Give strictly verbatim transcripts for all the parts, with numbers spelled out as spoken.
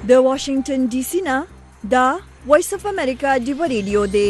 د واشنگټن ډي سي نه دا وایس اف امریکا ډیو ریډیو دی.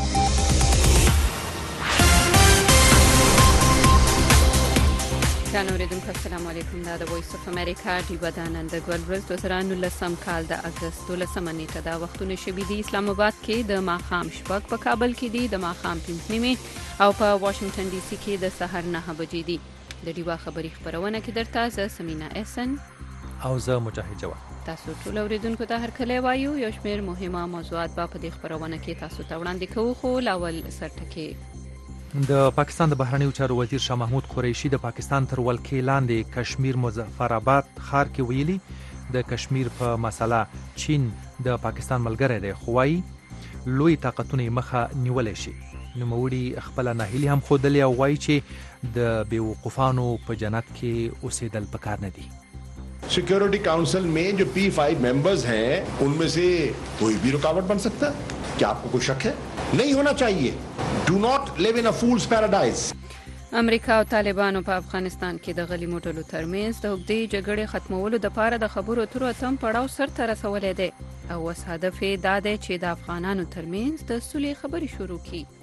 ګرانو اوریدونکو السلام علیکم. دا د وایس اف امریکا ډیو د نن د ګول ورځ دوه زره نولسم کال د اگست دولسمه نیټه دا وختونه شوي دي. اسلام آباد کې د ماښام شپږ، په کابل کې دي د ماښام پنځه نیمې او په واشنگټن ډي سي کې د سحر نهه بجې دي. د ډیوا خبري خبرونه کې درته زه سمینا احسن او زه مجاهد جواد. تاسو ټول اوریدونکو ته هر کله وایو یو شمېر مهمه موضوعات به په دې خبرونه کې تاسو ته وړاندې کوو. خو لاول سرټکي د پاکستان د بهرنیو چارو وزیر شاه محمود قریشي د پاکستان تر ولکې لاندې کشمیر مظفرآباد ښار کې ویلي د کشمیر په مسله چین د پاکستان ملګری دی، خو وايي لوی طاقتونه مخه نیولای شي. نوموړي خپل ناهیلي هم ښودلې او وایي چې د بیوقوفانو په جنت کې اوسېدل پکار نه دي. Security council में जो P five members हैं उनमें से कोई भी रुकावट बन सकता है. क्या आपको कोई शक है? नहीं होना चाहिए. Do not live in a fool's paradise. امریکا او طالبانو په افغانستان کې د غلي موټلو ترمنځ د اوږدې جګړې ختمولو لپاره د خبرو اترو اتم پړاو سرته رسولی دی او اوس هدف یې دا دی چې د افغانانو ترمنځ د صلحې خبرې شروع کړي.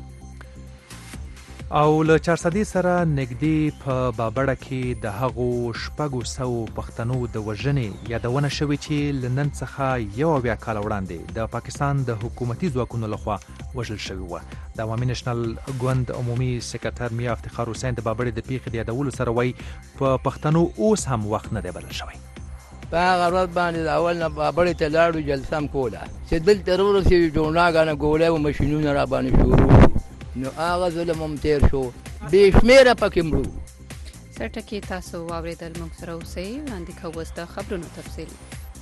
او له چارسدې سره نږدې په بابړه کې د هغو شپږو سوو پښتنو د وژنې یادونه شوې چې له نن څخه یو اویا کاله وړاندې د پاکستان د حکومتي ځواکونو لخوا وژل شوي وه. د عوامي نېشنل ګوند عمومي سکرټر میا افتخار حسین د بابړې د پیښې د یادولو سره وایي په پښتنو اوس هم وخت نه دی بلل شوی. په هغه ورځ باندې د اول نه بابړې ته لاړو جلسه هم کوله چې دلته راورسېږي جوړناګانې ګولۍ او مشینونه را باندې شروع نو هغه ظلم هم تیر شو، بې شمېره پکې مړو. سرټکي تاسو واورېدل، موږ سره اوسئ. وړاندې کوو اوس د خبرونو تفصیل.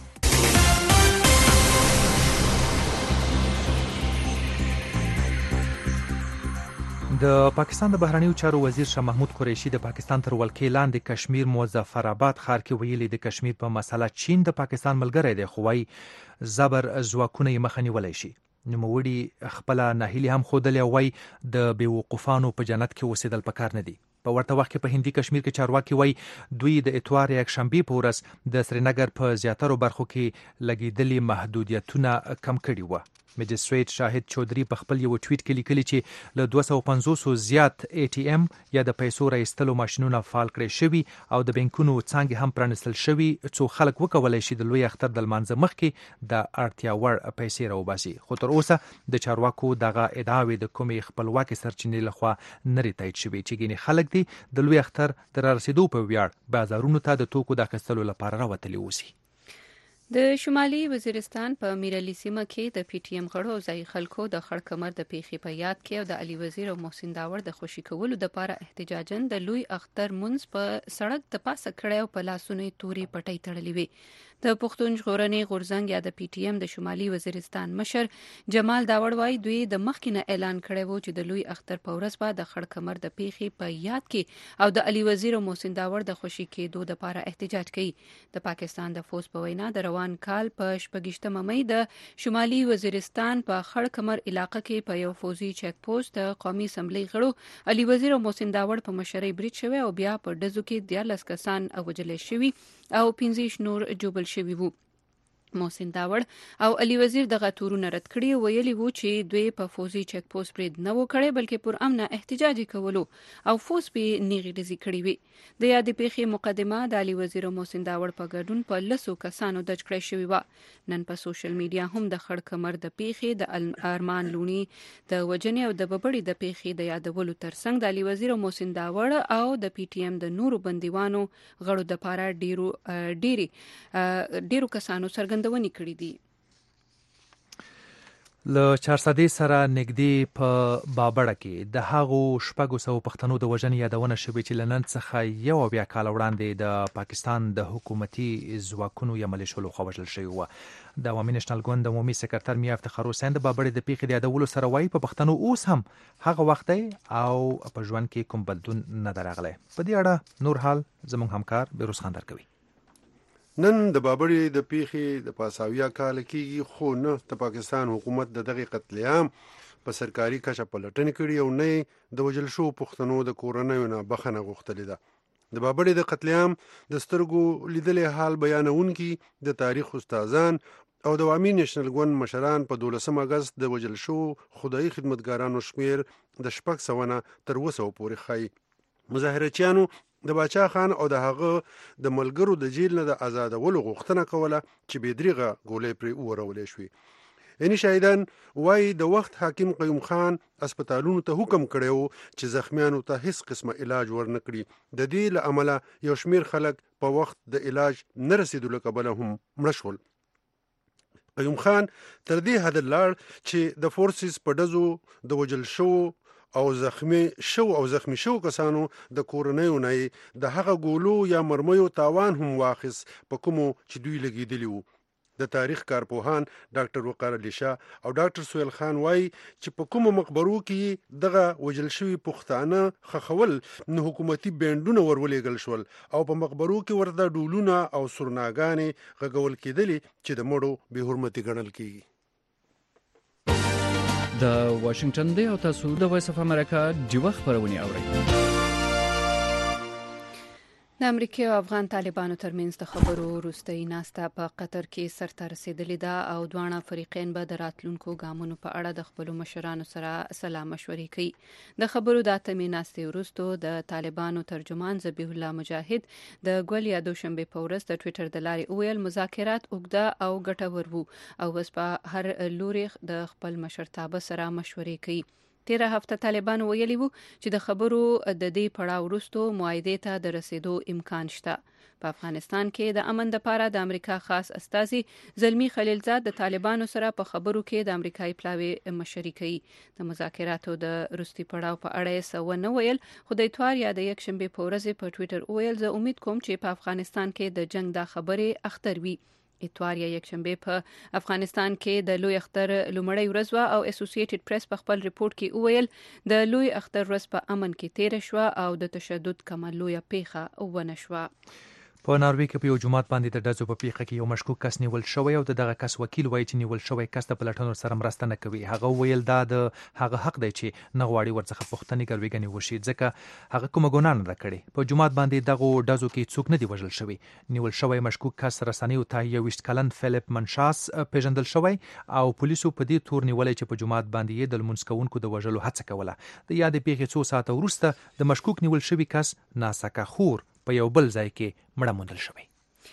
د پاکستان د بهرنیو چارو وزیر شاه محمود قریشي د پاکستان تر ولکې لاندې کشمیر مظفرآباد ښار کې ویلي د کشمیر په مسله چین د پاکستان ملګری دی، خو وايي زبر ځواکونه یې مخه نیولی شي. نوموړي خپل ناهیلي هم ښودلې او وايي د بیوقوفانو په جنت کې اوسېدل پکار نه دي. په ورته وخت کې په هندي کشمیر کې چارواکي وايي دوی د اتوار یکشنبې په ورځ د سرینګر په زیاترو برخو کې لګېدلي محدودیتونه کم کړي وو. مجسټریټ شاهد چودري په خپل یو ټویټ کې لیکلي چې له دوه سوه پنځوس زیات ای ټي ایم یا د پیسو راایستلو ماشینونه فعال کړي شوي او د بانکونو څانګې هم پرانیستل شوي څو خلک وکولی شي د لوی اختر د لمانځه مخکې د اړتیا وړ پیسې راوباسي. خو تر اوسه د چارواکو دغه ادعاوې د کومې خپلواکې سرچینې لخوا نه تایید شوي چې ګینې خلک دي د لوی اختر د رارسېدو په ویاړ بازارونو ته د توکو د اخیستلو لپاره راوتلي اوسي. د شمالي وزیرستان په میرعلي سیمه کې د پی ټی ایم غړو او ځایي خلکو د خړ کمر د پیښې په یاد کې او د علي وزیر او محسن داور د خوشي کولو لپاره احتجاجاً د لوی اختر منځ په سړک د پاسه کړی او په لاسونو یې تورې پټۍ تړلې وې. د پښتون ژغورنې غورځنګ یا د پی ټی ایم د شمالي وزیرستان مشر جمال داور وایي دوی د مخکې نه اعلان کړی و چې د لوی اختر په ورځ به د خړ کمر د پیښې په یاد کې او د علي وزیر او محسن داور د خوشي کېدو لپاره احتجاج کوي. د پاکستان د فوز په وینا د روان کال په شپږشتمه مۍ د شمالي وزیرستان په خړ کمر علاقه کې په یو فوزي چیک پوسټ د قومي اسمبلی غړو علي وزیر او محسن داور په مشرۍ برید شوی او بیا په ډزو کې دیارلس کسان وژل شوي او پنځه نور جوبل شوي وو. محسن داور او علي وزیر دغه تورونه رد کړي، ویلي وو چې دوی په فوزي چیک پوسټ برید نه و کړی بلکې پر امن احتجاج کولو او فوز په نیغي ډزې کړي وي. د یادې پیښې مقدمه د علي وزیر او محسن داور په ګډون په لسو کسانو درج کړی شوې وه. نن په سوشل میډیا هم د خړ کمر د پیښې د ارمان لونی د وجنې او د ببړې د پیښې د یادولو ترڅنګ د علي وزیر او محسن داور او د پی ټی ایم د نورو بندیوانو غړو د پاره ډیرو ډیري ډیرو کسانو سرګن ندونې کړې دي. له چارسدې سره نږدې په بابړه کې د هغو شپږو سوو پښتنو د وژنې یادونه شوې چې له نن څخه یو اویا کاله وړاندې د پاکستان د حکومتي ځواکونو یا ملیشو لخوا وژل شوي وه. د عوامي نېشنل ګوند عمومي سکرټر میا افتخار حسین د بابړې د پیښې د یادولو سره وایي په پښتنو اوس هم هغه وخت دی او په ژوند کې کوم بدلون نه دی راغلی. په دې اړه نور حال زموږ همکار بیروز خان درکوي. نن د بابړې د پیښې د پاساویا کال کېږي، خو نه د پاکستان حکومت د دغه قتل عام په سرکاري کچه پلټنې کړي او نه د وژل شوو پښتنو د کورنیو نه بخښنه غوښتلې ده. د بابړې د قتل عام د سترګو لیدلې حال بیانونکي د تاریخ استادان او د عوامي نېشنل ګوند مشران په دولسم اگست د وژل شو خدایي خدمتګارانو شمیر د شپږ سوه نه تر اوه سوه پورې ښایي. مظاهرچیانو د باچا خان او د هغه د ملګرو د جیل نه د آزادولو غوښتنه کوله چې بې دریغه ګولۍ پرې وورولې شوې. یعنی شاهدان وایي د وخت حاکم قیوم خان اسپیټالونو ته حکم کړی و چې زخمیانو ته هیڅ قسمه علاج ورنه کړي. د دې له امله یو شمیر خلک په وخت د علاج نه رسېدلو کبله هم مړه شول. قیوم خان تر دې حد لاړ چې د فورسز په ډزو د وژل شو او زخمی شو او زخمی شو کسانو د کورنیو نه د هغه ګولو یا مرمیو تاوان هم واخیس په کومو چې دوی لګېدلي وو. د تاریخ کارپوهان ډاکټر وقار علي شاه او ډاکټر سهیل خان وایي چې په کومو مقبرو کې دغه وژل شوي پښتانه خښول نو حکومتي بینډونه ورولېږل شول او په مقبرو کې ورته ډولونه او سورناګانې غږول کېدلې چې د مړو بې حرمتي ګڼل کېږي. د واشنگټن دی او تاسو د وایس اف امریکا ډیوه خبرونه اورئ. د امریکا او افغان طالبانو ترمنځ د خبرو وروستۍ ناسته په قطر کې سرته رسیدلې ده او دواړه فریقین به د راتلونکو ګامونو په اړه د خپلو مشرانو سره سلا مشورې کوي. د خبرو د اتمې ناستې وروسته د طالبانو ترجمان ذبیح الله مجاهد د ګول یا دوشنبه په ورځ د ټوئیټر د لارې وویل مذاکرات اوږده او ګټور وو او اوس په هر لوري د خپل مشرتابه سره مشورې کوي. تیره هفته طالبان ویلي وو چې د خبرو د دې پړاو وروسته معاهدې ته د رسیدو امکان شته. په افغانستان کې د امن لپاره د امریکا خاص استازي زلمی خلیلزاد د طالبانو سره په خبرو کې د امریکایي پلاوي مشري کوي. د مذاکراتو د وروستي پړاو په اړه یې څه ونه ویل، خو د اتوار یا د یکشنبې په ورځ په ټوئیټر ویل زه امید کوم چې په افغانستان کې د جنگ د خبرې اختر وي. اتوار یا یکشنبه په افغانستان کې د لوی اختر لومړی ورځ وا او اسوسییټډ پریس په خپل ریپورت کې وویل د لوی اختر ورځ په امن کې تیر شو او د تشدد کومه لوی پیښه ونه شو. په ناروې کې په یو جومات باندې د ډزو په پیښه کې یو مشکوک کس نیول شوی او دغه کس وکیل وایي چې نیول شوی کس د پلټنو سره مرسته نه کوي. هغه ویل دا د هغه حق دی چې نه غواړي ورڅخه پوښتنې ګرویګنې وشي ځکه هغه کومه ګناه نه ده کړې. په جومات باندې دغه ډزو کې څوک نه دی وژل شوی. نیول شوی مشکوک کس رسنیو ته یوویشت کلن فلیپ منشاس پیژندل شوی او پولیسو په دې تور نیولې چې په جومات باندې د لمونځ کوونکو د وژلو هڅه کوله. د یادې پیښې څو ساعته وروسته د مشکوک نیول شوی کس ناسکه خور په یو بل ځای کې مړه موندل شوی.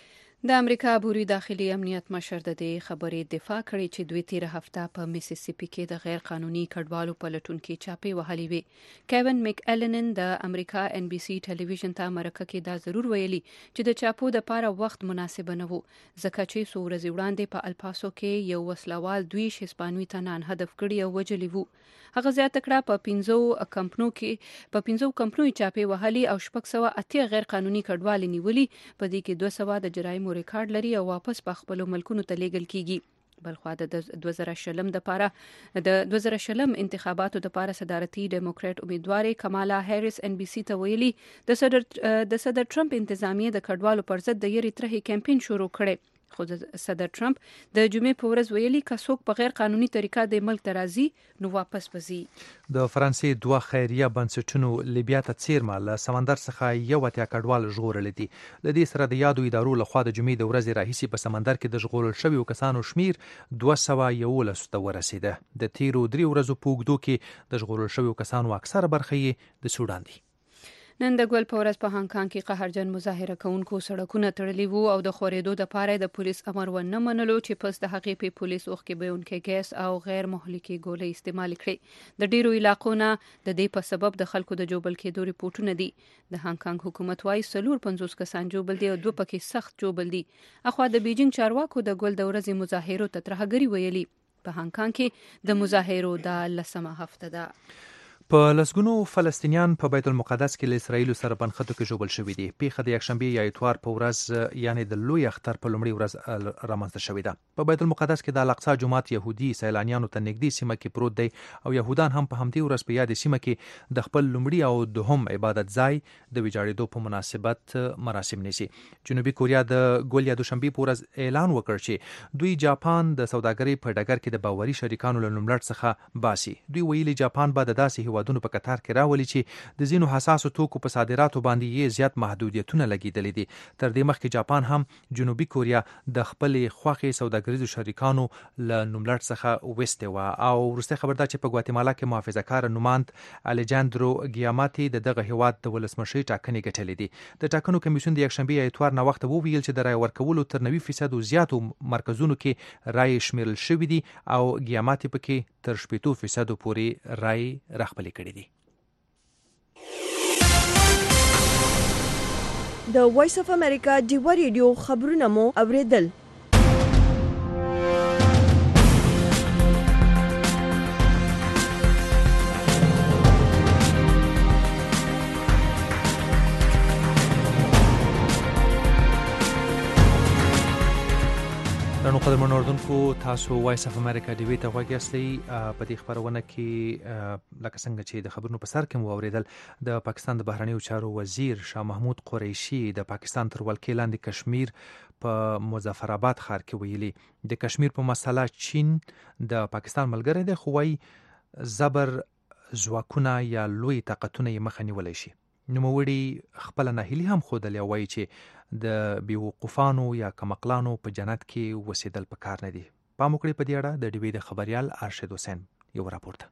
د امریکا بوري داخلي امنیت مشر د دې خبرې دفاع کړې چې دوی تیر هفته په میسیسیپي کې د غیر قانوني کډوالو په لټون کې چاپې وهلې وي. کیون میک ایلنن د امریکا ان بي سي ټلویزیون ته مرکه کې دا ضرور ویلي چې د چاپو د پاره وخت مناسب نه وو ځکه چې څو ورځې وړاندې په الپاسو کې یو وسلوال دوی هسپانوي تنان هدف کړی او وجلی وو. هغه زیاته کړه په پنځو کمپنو کې په پنځو کمپنو چاپې وهلي او شپږ سوه اتیا غیر قانوني کډوال نیولي، په دې کې دوه سوه د جرایمو ریکارډ لري او واپس په خپل ملکونو ته لیږل کیږي. بلخوا د دوه زره شلم د پاره د دوه زره شلم انتخاباتو د پاره صدارتي ډیموکرات امیدوار کمالا هریس ان بي سي ته ویلي د صدر د صدر ټرمپ انتظامیه د کډوالو پر ضد د یری ترهې کمپاین شروع کړي. خو صدر ټرمپ د جمعې په ورځ ویلي که څوک په غیر قانوني طریقه د ملک ته راځي نو واپس بځي. د فرانسې دوه خیریه بنسټونو لیبیا ته څیرمه له سمندر څخه یو اتیا کډوال ژغورل دي. ل دې سره د یادو ادارو لخوا د جمعې د ورځې راهیسې په سمندر کې د ژغورل شویو کسانو شمیر دوه سوه یولس ته ورسیده. د تیرو درې ورځو په اوږدو کې د ژغورل شویو کسانو اکثره برخه یې د سودان دي. نن د ګل په ورځ په هانګ کانګ کې قهرجن مظاهره کوونکو سړکونه تړلي وو او د خورېدو د پاره د پولیس امر ونه منلو چې پس د هغې په پولیس اوښکې بهونکي ګیس او غیر مهلکي ګولۍ استعمال کړي. د ډیرو علاقو نه د دې په سبب د خلکو د جوبل کېدو ریپورټونه دي. د هانګ کانګ حکومت وايي څلور پنځوس کسان جوبل دي او دوه پکې سخت جوبل دي. اخوا د بیجینګ چارواکو د ګل د ورځې مظاهرو ته ترهګري ویلي. په هانګ کانګ کې د مظاهرو د لسمه هفته ده. په لسګونو فلسطینیان په بیت المقدس کې له اسرایل سره بنخټو کې ژوبل شوي دي. پیښه د یکشنبه یا اتوار په ورځ یعنی د لوی اختر په لومړي ورځ رامنځته شوې ده. په بیت المقدس کې د الاقصی جومات يهودي سیلانیانو ته نږدې سیمه کې پروت دی او يهودان هم په همدې ورځ په یاد سیمه کې د خپل لومړي او دوهم عبادت ځای د ویجاړېدو په مناسبت مراسم نیسي. جنوبي کوریا د ګول یا دوشنبه په ورځ اعلان وکړ چې دوی جاپان د سوداګرۍ په ډګر کې د باوري شریکانو له نوملړ څخه باسي. دوی ویلي جاپان به د داسې هیوادونو په قطار کې راولي چې د ځینو حساسو توکو په صادراتو باندې یې زیات محدودیتونه لګیدلې دي. تر دې مخکې جاپان هم جنوبي کوریا د خپلې خوښې سوداګریزو شریکانو له نوملړ څخه وستې وه. او وروستۍ خبر دا چې په ګواتیمالا کې محافظه‌کاره نوماند الیجاندرو ګیاماتي د دغه هیواد د ولسمشرۍ ټاکنې ګټلې دي. د ټاکنو کمیسیون د یکشنبې یا اتوار نه وخته وویل چې د رایې ورکولو تر نوي فیصدو زیاتو مرکزونو کې رایې شمیرل شوې دي او ګیاماتي پکې تر شپېتو فیصدو پورې رایې راخپلې کړې دي. د وایس اف امریکا ډیوا ریډیو خبرونه مو اوریدل. نو قدرمن اوردونکو تاسو وایس اف امریکا ډیوی ته غوږ یاستئ. په دې خبرونه کې لکه څنګه چې د خبرونو په سر کې مو اوریدل د پاکستان د بهرنیو چارو وزیر شاه محمود قریشي د پاکستان تر ولکې لاندې کشمیر په مظفر آباد ښار کې ویلي د کشمیر په مسله چین د پاکستان ملګری دی، خو وايي زبر ځواکونه یا لوی طاقتونه یې مخه نیولی شي. نوموړي خپله ناهیلي هم ښودلې او وایي چې د بیوقوفانو یا کمقلانو په جنت کې وسیدل پکار نه دي. پام وکړئ په دې اړه د ډیوی د خبریال ارشد حسین یو راپورټ.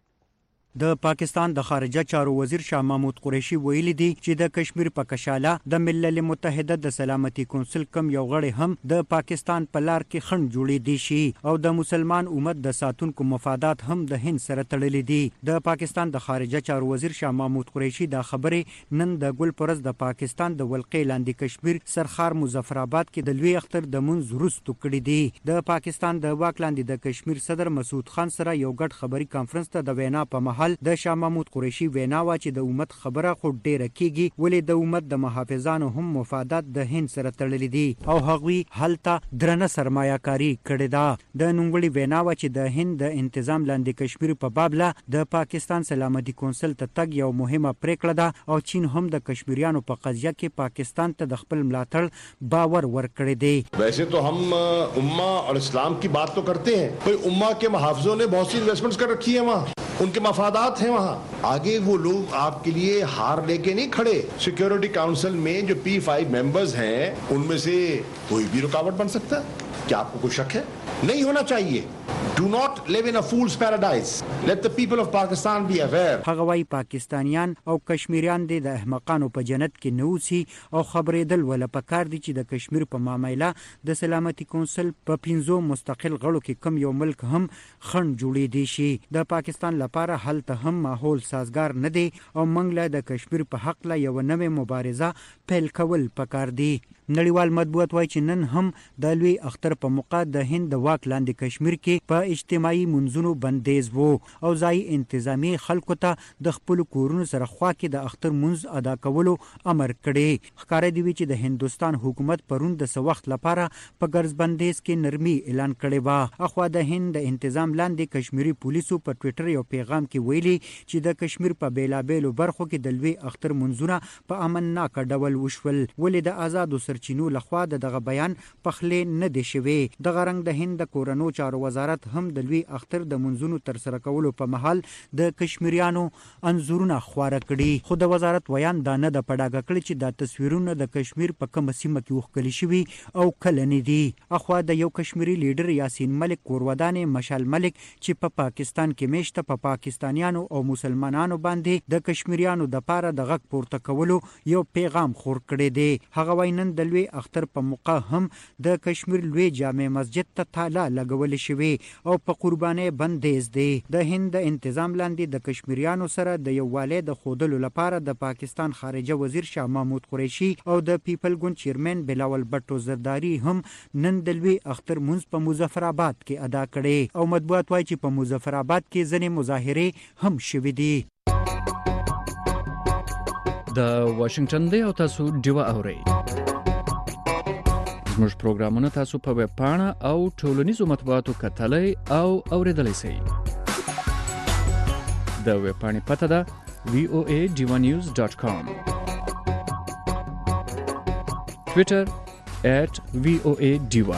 د پاکستان د خارجه چارو وزیر شاه محمود قریشي ویلي دي چې د کشمیر په کشاله د ملل متحده د سلامتي کونسل کم یو غړی هم د پاکستان په لار کې خنډ جوړې دي شي او د مسلمان امت د ساتونکو مفادات هم د هند سره تړلي دي. د پاکستان د خارجه چارو وزیر شاه محمود قریشي دا خبرې نن د ګل پرز د پاکستان د ولقې لاندې کشمیر سرخار مظفر آباد کې د لوی اختر د منځ وروسته کړي دي. د پاکستان د واک لاندې د کشمیر صدر مسعود خان سره یو ګډ خبري کانفرنس ته د وینا په محل د شاه محمود قریشي وینا وا چې د امت خبره خو ډیره کیږي، ولې د امت د محافظانو هم مفادات د هند سره تړلي دي او هغوی هلته درنه سرمایه کاری کړې ده. د نوموړي وینا وا چې د هند د انتظام لاندې کشمیر په بابله د پاکستان سلامتي کونسل ته تګ یو مهمه پریکړه ده او چین هم د کشمیریانو په قضیه کې پاکستان ته د خپل ملاتړ باور ورکړی دی. वैसे तो हम उम्मा और इस्लाम की बात तो करते हैं, कोई उम्मा के मुहाफिजों ने बहुत सी इन्वेस्टमेंट्स कर रखी है, वहाँ उनके मफादात हैं, वहाँ आगे वो लोग आपके लिए हार लेके नहीं खड़े. सिक्योरिटी काउंसिल में जो पी फाइव मेंबर्स हैं उनमें से कोई भी रुकावट बन सकता है. क्या आपको कोई शक है? नहीं होना चाहिए. Do not live in a fool's paradise. Let the people of Pakistan be aware. هغه وايي پاکستانیان او کشمیریان د احمقانو په جنت کې نوسی او خبرېدل ولا پکار دي چې د کشمیر په معاملې د سلامتي کونسل په پنځو مستقل غړو کې کم یو ملک هم خنډ جوړې دي شي. د پاکستان لپاره هلته هم ماحول سازگار نه دی او منګله د کشمیر په حق لا یو نوې مبارزه پیل کول پکار دي. نړیوال مطبوعات وایي چې نن هم د لوی اختر په موقع د هند د واک لاندې کشمیر کې په اجتماعي منځونو بندیز وو او ځای انتظامی خلکو ته د خپل کورونو سره خوا کې د اختر منځ ادا کولو امر کړي. ښکارا دی چې د هندستان حکومت پرون د څه وخت لپاره په ګرځ بندیز کې نرمي اعلان کړی و. اخوا د هند د انتظام لاندې کشمیری پولیسو په ټوئیټر یو پیغام کې ویلي چې د کشمیر په بیلابېلو برخو کې د لوی اختر منځونه په امنناک ډول وشول، ولې د آزادو سرچینو لخوا دغه بیان پخلې نه دی شوی. دغه رنګ د هند د کورنو چارو وزارت هم د لوی اختر د منځونو تر سره کولو په محل د کشمیریانو انزورونه خواره کړي. خو د وزارت ویان دا نه د پډاګه کړي چې دا تصویرونه د کشمیر په کومه سیمه کې وښکلي شوي او کله نه دي. اخوا د یو کشمیری لیډر یاسین ملک کورودان مشال ملک چې په پا پاکستان کې میشته په پا پاکستانیانو او مسلمانانو باندې د کشمیریانو د پاره د غږ پورته کولو یو پیغام خور کړی دی. هغه وینن د لوی اختر په موقع هم د کشمیر لوی جامع مسجد ته تالا لګول شوی او په قرباني بندیز دی. د هند انتظام لاندې د کشمیریانو سره د یووالي د خودلو لپاره د پاکستان خارجه وزیر شاه محمود قریشي او د پیپل ګوند چیرمن بلاول بټو زرداری هم نن د لوی اختر منځ په مظفر آباد کې ادا کړي او مطبوعات وايي چې په مظفر آباد کې ځینې مظاهره هم شوې دي. د واشنگټن دی او تاسو ډیوا اورئ. زموږ پروګرامونه تاسو په ویب پاڼه او ټولنیزو مطبوعاتو کتلای او اوریدلای شئ. د ویب پاڼې پته ده وی او ای ډیوا نیوز ډاټ کام، ټویټر ایٹ وی او ای ډیوا.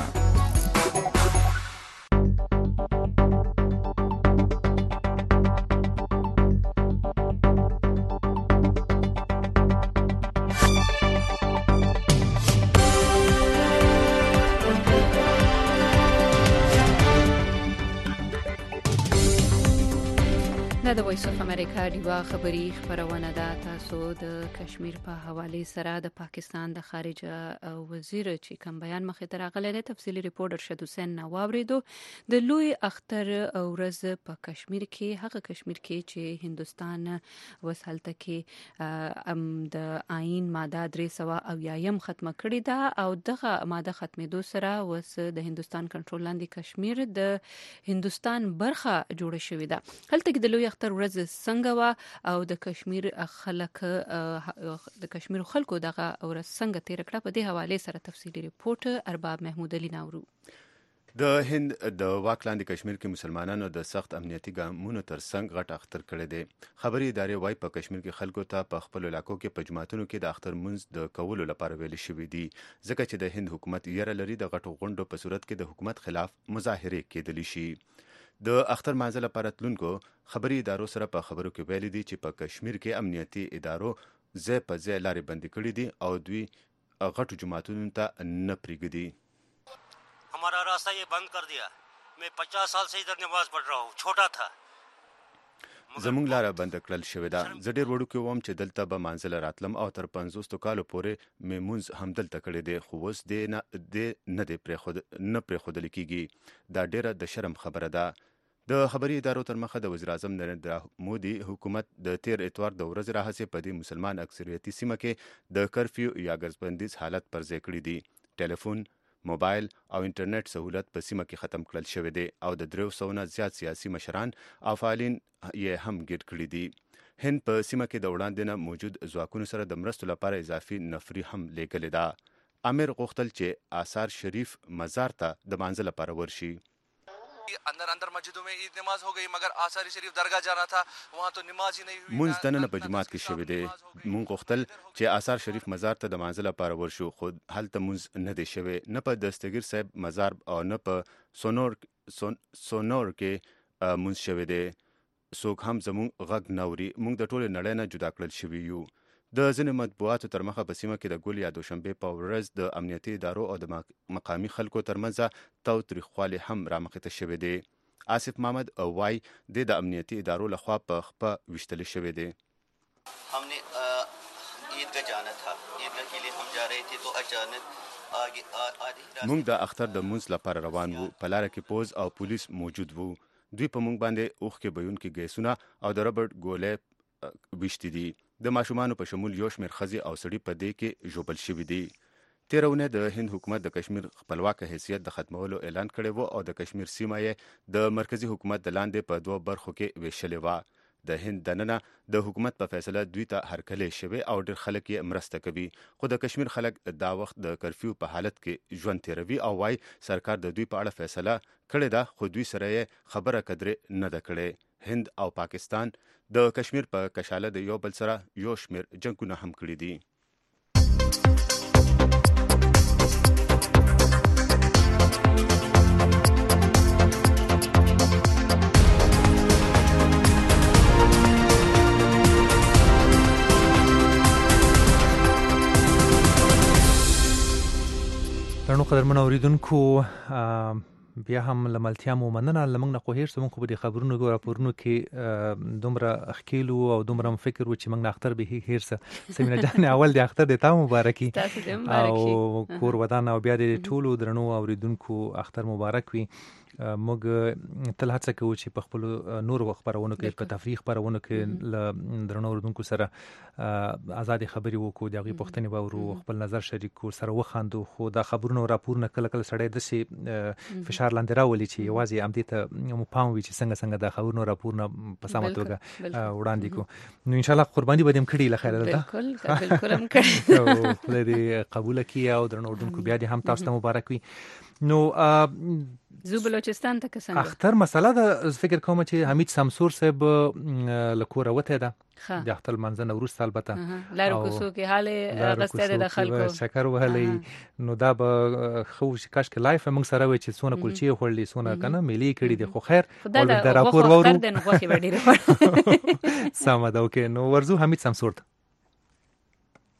دا د وایس اف امریکا دیوا خبری خبرونه ده. تاسو د کشمیر په حواله سره د پاکستان د خارجه وزیر چې کوم بیان مخې ته راغلی دی تفصیلی ریپورت ارشد حسین نو واوریدو. د لوی اختر ورځ په کشمیر کې هغه کشمیر کې چې هندستان وسالته کې ام د آئین ماده درې سوه اویایم ختمه کړې ده او دغه ماده ختمېدو سره وس د هندستان کنټرول لاندې کشمیر د هندستان برخه جوړه شوې ده. هلته کې د لوی اختر ورځ څنګه وا او د کشمیر خلک د کشمیر خلکو دغه ورځ څنګه تیر کړه په دې حواله سره تفصیلی ریپورت ارباب محمود علي ناورو. د هند د واک لاندې کشمیر کې مسلمانانو د سخت امنیتي ګامونو ترڅنګ غټ اختر کړی دی. خبري ادارې وايي په کشمیر کې خلکو ته په خپل علاقو کې په جماعتونو کې د اختر منځ د کولو لپاره ویل شوی دی ځکه چې د هند حکومت یې لري د غټو غونډو په صورت کې د حکومت خلاف مظاهره کېدلی شي. د اختر مانځه لپاره تلونکو خبري ادارو سره په خبرو کې ویلي دي چې په کشمیر کې امنیتي ادارو ځای په ځای لارې بندي کړې دي او دوی غټو جماعتونو ته نه پرېږدي. हमारा रास्ता ये बंद कर दिया. मैं पचास साल से इधर नमाज पढ़ रहा हूँ. छोटा था. زمونږ لاره بند کړل شوې ده. زه ډېر وړوکی وم چې دلته به مانځله راتلم او تر پنځوسو کالو پورې مې مونځ همدلته کړی دی خو اوس دې نه دې نه دی پرېښود نه پرېښودل کېږي. دا ډېره د شرم خبره ده. د خبري ادارو تر مخه د وزیر اعظم نریندرا مودي حکومت د تیر اتوار د ورځې راهیسې په دې مسلمان اکثریتي سیمه کې د کرفیو یا ګرځبندیز حالت پر ځای کړی دی. ټلیفون موبایل او انټرنیټ سہولت په سیمه کې ختم کړل شوی دی او د دریو سوو نه زیات سیاسي مشران او فعالین یې هم ګډ کړي دي. هند په سیمه کې د وړاندې نه موجود ځواکونو سره د مرستو لپاره اضافي نفري هم لیږلې ده. امیر غوښتل چې آثار شریف مزار ته د مانځه لپاره ورشي. अंदर अंदर मस्जिदों में ईद नमाज हो गई मगर आसारी शरीफ दरगाह जाना था वहाँ तो नमाज ही नहीं हुई. مونږ دننه په جماعت کې شوی دی. مونږ غوښتل چې آثار شریف مزار ته د مانځه لپاره ورشو خو هلته مونږ نه دی شوی نه په دستگیر صاحب مزار او نه په سونور سون سونور کې مونږ شوی دی. څوک هم زموږ غږ نه اوري. مونږ د ټولې نړۍ نه جدا کړل شوي یو. د ځینې مطبوعاتو تر مخه په سیمه کې د ګل یا دوشنبې په ورځ د امنیتي ادارو او د مقامي خلکو ترمنځ تاوتریخوالی هم رامخته شوی دی. آصف محمد وای د امنیتي ادارو لخوا په خپه وشتل شوی دی. हमने ईद का जाना था ईद के लिए हम जा रहे थे तो अचानक مونږ د اختر د منځ لپاره روان وو. په لاره کې پوز او پولیس موجود وو. دوی په مونږ باندې اوښکې بهونکي ګیسونه او د ربړ ګولۍ ویشتي دي. د ماشومانو په شمول یو شمېر ښځې او سړي په دې کې ژوبل شوي دي. تېره اونۍ د هند حکومت د کشمیر خپلواکه حیثیت د ختمولو اعلان کړی و او د کشمیر سیمه یې د مرکزی حکومت د لاندې په دوه برخو کې ویشلې وه. د هند دننه د حکومت په فیصله دوی ته هرکلی شوی او ډېر خلک یې مرسته کوي خو د کشمیر خلک دا وخت د کرفیو په حالت کې ژوند تیروي او وايي سرکار د دوی په اړه فیصله کړې ده خو دوی سره یې خبره قدرې نه ده کړې. هند او پاکستان د کشمیر په کشاله د یو بل سره یو شمېر جنګونه هم کړي دي. درنو قدرمن اوریدونکو بیا هم لملتیا مو مننه لمنګ نه خو هیر سمون خو به خبرونو ګور راپورونو کې دومره اخکیلو او دومره فکر و چې موږ نه اختر به هیر سه سمینه جان اول د اختر د تاسو مبارکي او کور ودان او بیا د ټولو درنو اوریدونکو اختر مبارک وي. موږ تل هڅه کوو چې په خپل نور خبرونو کې په تفریح خبرونو کې ل درنو اوریدونکو سره آزاد خبري وکړو دغه پښتني باور خپل نظر شریکو سره وخاندو خو دا خبرونو راپورونه کله کله سړی د سي فشار لاندې راولي چې یوازې امدې ته مو پام وي چې څنګه څنګه دا خبرونو راپورونه په سمه توګه وړاندې کو. نو ان شاء الله قرباني بدیم کړي لخير ده. بالکل بالکل هم کړي. خدای دې قبول کړي او درنو اوریدونکو بیا دې هم تاسو ته مبارک وي. نو زو بلوچستان ته څنګه اختر مسله د فکر کوم چې حمید سمسور صاحب لکوره وته ده د اختر منځنه ورسته البته لارو کوسو کې حاله غسته د خلکو شکر وهلې نو دا به خو کاش کې لایف موږ سره وي چې سونه کلچی خورلې سونه کنه ملي کړي دي خو خیر دا راپور وورو د نو خوخي وړي سم دا اوکې نو ورزو حمید سمسور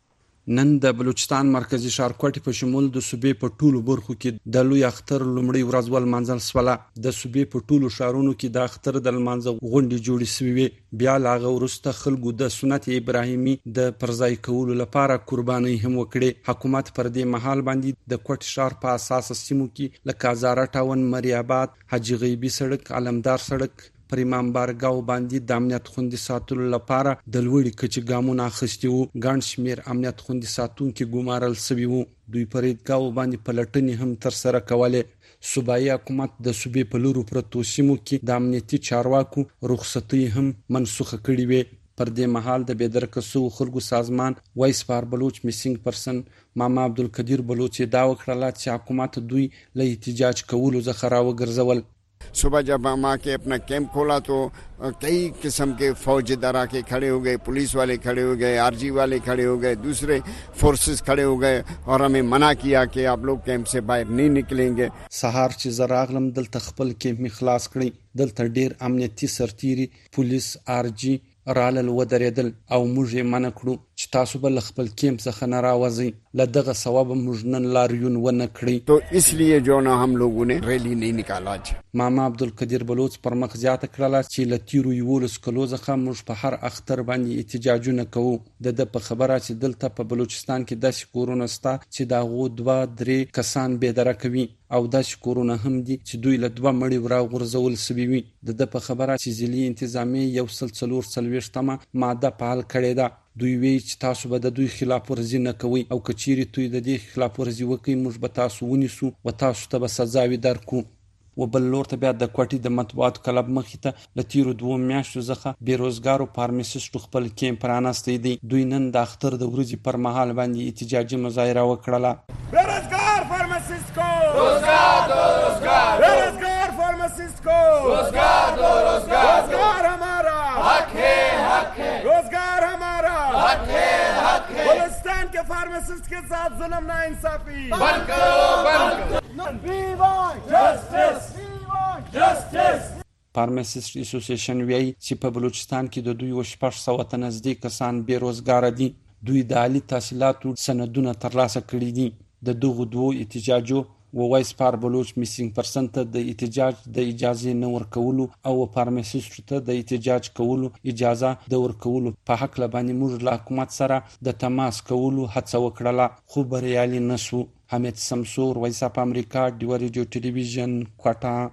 نن د بلوچستان مرکزی ښار کوټې په شمول د صوبې په ټولو برخو کې د لوی اختر لومړی ورځ ولمانځل شوله. د صوبې په ټولو ښارونو کې د اختر د لمانځه غونډې جوړې شوې وې. بیا له هغه وروسته خلکو د سنت ابراهیمي د پرځای کولو لپاره قربانۍ هم وکړې. حکومت پر دې مهال باندې د کوټې ښار په اساسه سیمو کې لکه هزاره ټاون، مریاباد، حاجي غیبي سړک، علمدار سړک، پر امام بارګاو باندې د امنیت خوندي ساتلو لپاره د لوړې کچې ګامونه اخیستي وو. ګڼ شمېر امنیت خوندي ساتونکي ګمارل شوي وو. دوی پر عیدګاو باندې پلټنې هم ترسره کولې. صوبایي حکومت د صوبې په لورو پرتو سیمو کې د امنیتي چارواکو رخصتۍ هم منسوخه کړې وې. پر دې مهال د بېدرکه شوو خلکو سازمان وایس فار بلوچ میسنګ پرسن ماما عبدالقدیر بلوچ ادعا وکړله چې حکومت دوی له احتجاج کولو څخه راوګرځول. सुबह जब हम आके अपना कैंप खोला तो कई किस्म के फौजदार आके खड़े हो गए, पुलिस वाले खड़े हो गए, आरजी वाले खड़े हो गए, दूसरे फोर्सेस खड़े हो गए और हमें मना किया कि आप लोग कैंप से बाहर नहीं निकलेंगे. سهار چې زه راغلم دلته خپل کیمپ می خلاص کړی. دلته ډیر امنیتي سرتیري، پولیس، آرجی رالل ودرېدل او موږ یې منع کړو چې تاسو به له خپل کیمپ څخه نه راوځئ. له دغه سببه موږ نن لاریون ونه کړی. तो इसलिए जो ना हम लोगों ने रैली नहीं निकाला. ماما عبدالقدیر بلوچ پر مخ زیاته کړله چې له تیرو یولس کلو څخه موږ په هر اختر باندې احتجاجونه کوو. د ده په خبره چې دلته په بلوچستان کې داسې کورونه شته چې د هغو دوه درې کسان بېدره کوي او داسې کورونه هم دي چې دوی له دوه مړي راغورځول شوي وي. د ده په خبره چې ضلعي انتظامیې یو سل څلور څلوېښتمه ماده فعال کړې ده. دوی وی چې تاسو به د دوی خلاف ورزي نه کوئ او که چیرې دوی د دې خلاف ورزي وکړي موږ به تاسو ونیسو و تاسو ته به سزاوي درکو. و بل لور ته بیا د کوټې د مطبوعاتو کلب مخې ته له تیرو دوو میاشتو څخه بېروزګارو فارمسیسټو خپل کیمپ پرانستی دی. دوی نن د اختر د ورځې پر مهال باندې احتجاجي مظاهره وکړله. बेरोजगार फार्मासिस्ट को रोजगार दो रोजगार, बेरोजगार फार्मासिस्ट को रोजगार दो रोजगार, रोजगार हमारा हक है हक है, रोजगार हमारा हक है हक है. बलूचिस्तान के फार्मासिस्ट के साथ जुल्म नाइंसाफी बंद करो बंद करो. We want justice, we want justice. فارمسیسټ اسوسییشن وایي چې په بلوچستان کې د دوی شپږ سوه ته نږدې کسان بېروزګاره دي. دوی د عالي تحصیلاتو سندونه ترلاسه کړي دي. د دغو دوو احتجاجو و وایس فار بلوچ میسنګ پرسن ته د احتجاج د اجازه نه ورکولو او فارمسیسټو ته د احتجاج کولو اجازه د ورکولو په حق لبانې موږ له حکومت سره د تماس کولو هڅه وکړله خو بریالي نه شو. حمید سمسور، وایس اف امریکا، ډیوه ریډیو ټلویزیون، کوټه.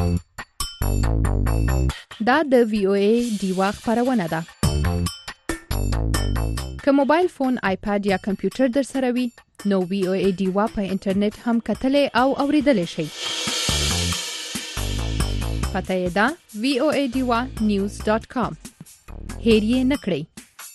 دا د وی او ای ډیوه خبرونه ده. که موبایل فون، آیپاد یا کمپیوټر در سره وي نو وی او ای ډیوه په انټرنیټ هم کتلی او اوریدلی شئ. پته یې ده وی او ای ډیوه نیوز ډاټ کام. هیر یې نه کړئ.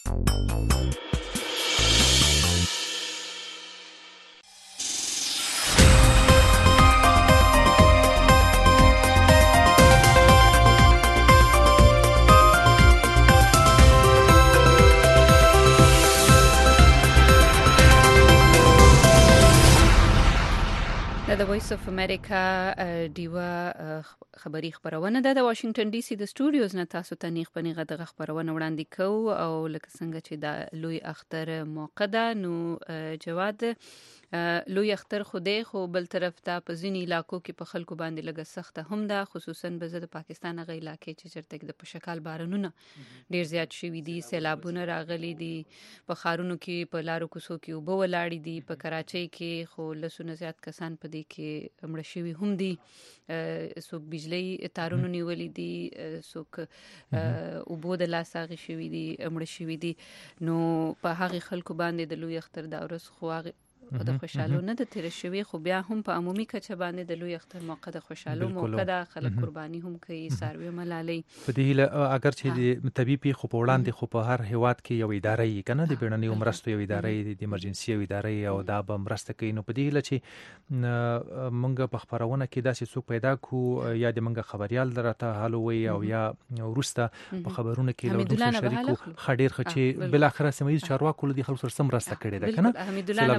د وایس اف امریکا ډیوه خبری خبرونه ده د واشنگټن ډي سي د سټوډیوز نه تاسو ته نیغ په نیغه دغه خبرونه وړاندې کوو او لکه څنګه چې د لوی اختر موقع ده نو جواد لوی اختر خوده خو بل طرف ته په ځینی علاقو کې په خلکو باندې لګه سخته هم ده خصوصا به د پاکستان غي علاقې چې چرته د پشکال بارانونه ډیر زیات شوي دي سیلابونه راغلي دي په خارونو کې په لارو کوڅو کې وبو ولاړې دي په کراچۍ کې خو لسونه زیات کسان په دې کې مړه شوي هم دي څوک بجلی تارونو نیولې دي څوک وبو د لاس هغه شوي دي مړه شوي دي نو په هغه خلکو باندې د لوی اختر دا ورځ خو هغه د خوشحالو نه د تیر شوي خو بیا هم په عمومي کچه باندې د لوی اختر موقع د خوشحالو موقع ده خلک قرباني هم کوي ساروي ملالي په دې اگر چې د طبيبي خو په وړاندې خو په هر هیواد کې یو اداره یې کنه د بیړنۍ مرستو یو اداره یې د ایمرجنسي یو اداره او دا به مرسته کوي نو په دې لچ مونږ په خبرونه کې داسې څوک پیدا کو یا د مونږ خبريال درته حالو وي او یا ورسته په خبرونه کې له دوه شریکو خډیر خچې بل اخره سمې چارواکو د خلکو سره سم راسته کړي ده کنه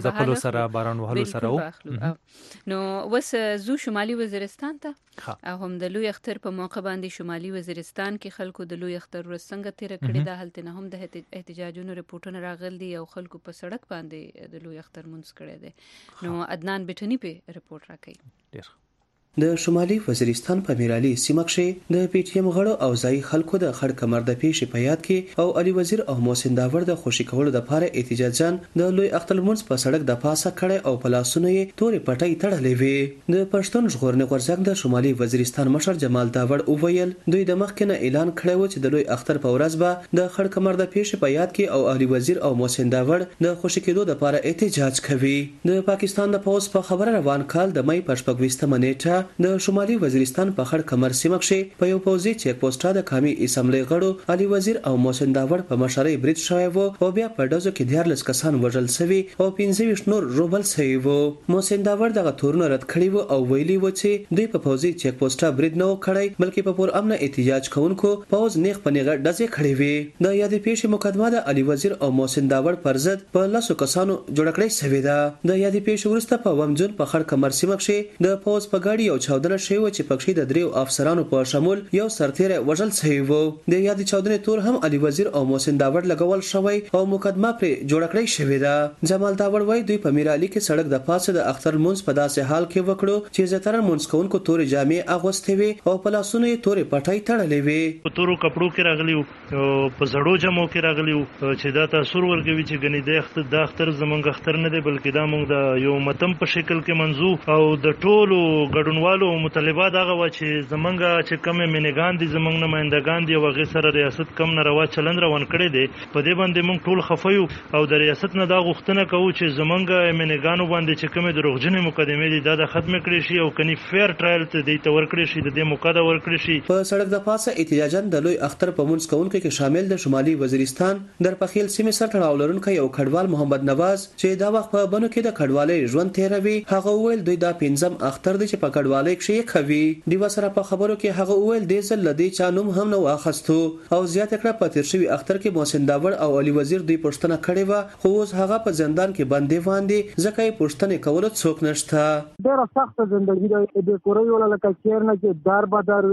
سره باران وهلو سره نو وس زو شمالي وزیرستان ته او هم د لوی اختر په موقع باندې شمالي وزیرستان کې خلکو د لوی اختر ورڅنګه تیر کړی د هلته نه هم د احتجاجونو رپورټونه راغلي دي او خلکو په سړک باندې د لوی اختر مونږ کړی دی نو عدنان بټنی په رپورټ راکړي ډیر د شمالي وزیرستان په میرالي سیمه کې د پی ټی ایم غړو او ځای خلکو د خړ کمر د پیښې په یاد کې او علي وزیر او محسن داور د خوشی کولو د لپاره احتجاجان د لوی اختر مونږ په سړک د پاسه کړي او په لاسونو یې تورې پټۍ تړلې وي د پښتون ژغورنې غورځنګ د شمالي وزیرستان مشر جمال داور وویل دوی د مخکنه اعلان کړی و چې د لوی اختر په ورځ به د خړ کمر د پیښې په یاد کې او علي وزیر او محسن داور د خوشی کېدو د لپاره احتجاج کوي د پاکستان د پوز په خبره روان کال د مې په شپږ نیټه د شمالي وزیرستان په خړ کمر سیمه کې په یو پوزي چیک پوسټه د قومي اسمبلی غړو علي وزیر او محسن داور په مشرۍ برید شوی وو او بیا په دزو کې دیارلس کسان وژل شوي او پنځه ویشت نور روبل شوي وو محسن داور دغه تورونه رد کړی وو او ویلي و چې دوی په پوزي چیک پوسټه برید نه وکړي بلکې په پور امن احتجاج کوونکو پوز نیغ په نیغه دزې کړی وي د یادې پیښې مقدمه د علي وزیر او محسن داور پر ضد په لاسو کسانو جوړ کړی شوی ده د یادې پیښې وروسته په ومجن په خړ کمر سیمه کې د پوز په گاډي او چاودنه شوی و چې پکښې د دریو افسرانو په شمول یو سرتیری وژل شوی و د یادې چاودنې تور هم علي وزیر او محسن داور لګول شوی او مقدمه پرې جوړ کړی شوی ده جمال داور وایي دوی په میرالي کې سړک د پاسه د اختر مونځ په داسې حال کې وکړو چې زیاتره مونځ کوونکو تورې جامې اغوستې وي او په لاسونو یې تورې پټۍ تړلې وي په تورو کپړو کې راغلي او په زړو جامو کې راغلي چې دا تاثیر ورکوي چې ګنې د اختر د اختر زمونږ اختر نه دی بلکې دا مونږ د یو متم په شکل کې منځو او د ټولو ګډونوالو مطالبه دغه و چې زمونږ چې کوم منګان دي زمونږ نمائندګان دي او هغه سره ریاست کم ناروا چلند روان کړی دی په دې باندې مونږ ټول خفیو او د ریاست نه دا غوښتنه کوو چې زمونږ منګانو باندې چې کوم دروغجنې مقدمې دي دا د ختم کړي شي او کني فیر ټرایل ته دی تور کړی شي د دې مقاده ور کړی شي په سړک د پاسه احتجاجان د لوی اختر په مونږ کوونکو کې شامل د شمالي وزیرستان در پخیل سیمه سره تړاو لرونکي یو کډوال محمد نواز چې دا وخت په بنو کې د کډوالۍ ژوند تیروي هغه ویل دوی دا پنځم اختر دی چې په کډوالۍ کې کوي دیو سره په خبرو کې هغه ویل د ځل لدی چانوم هم نو اخستو او زیات کړه په تیر شوی اختر کې محسن داور او علي وزیر دوی پښتنه کړې و خو اوس هغه په زندان کې باندې باندې ځکه یې پښتنه کول څوک نشته ډېر سخت ژوندۍ د د کورې ولا لکه چیر نه کې دار بدر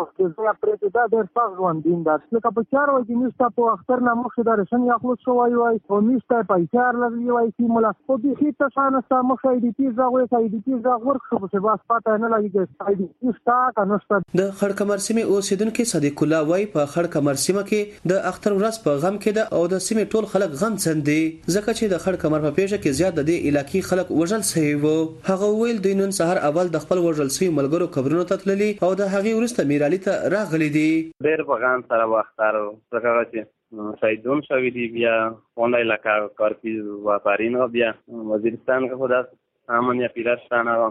کې پرې دا ډېر سخت ژوند دین دا لکه په چار وای چې نشته په اختر نه مخ دا رسن یا خلص شو وای وای او نشته پیسې لري وای چې مولا او به هیڅ څه نه مخ ای ډی پی زغوي ای ډی پی زغور خو په واس پاتې نه لګي چې ای ډی پی ستا کنه د خړ کمر سیمه اوسیدونکو صدیق الله وای په خړ کمر سیمه کې د اختر ورځ په غم کې ده او د سیمه ټول خلک غم څندي ځکه چې د خړ کمر په پیښه کې زیات د دې علاقې خلک وژل شوی وو هغه ویل دوی نن سهار اول د خپل وژل شوی ملګرو قبرونو ته تللي او د هغې وروسته میرالي ته راغلي دي ډېر په غم سره وختار څنګه چې شهیدون شوی دی بیا اونای لکه کارپیز و پارین بیا وزیرستان کې خدا امن یا پیرستان او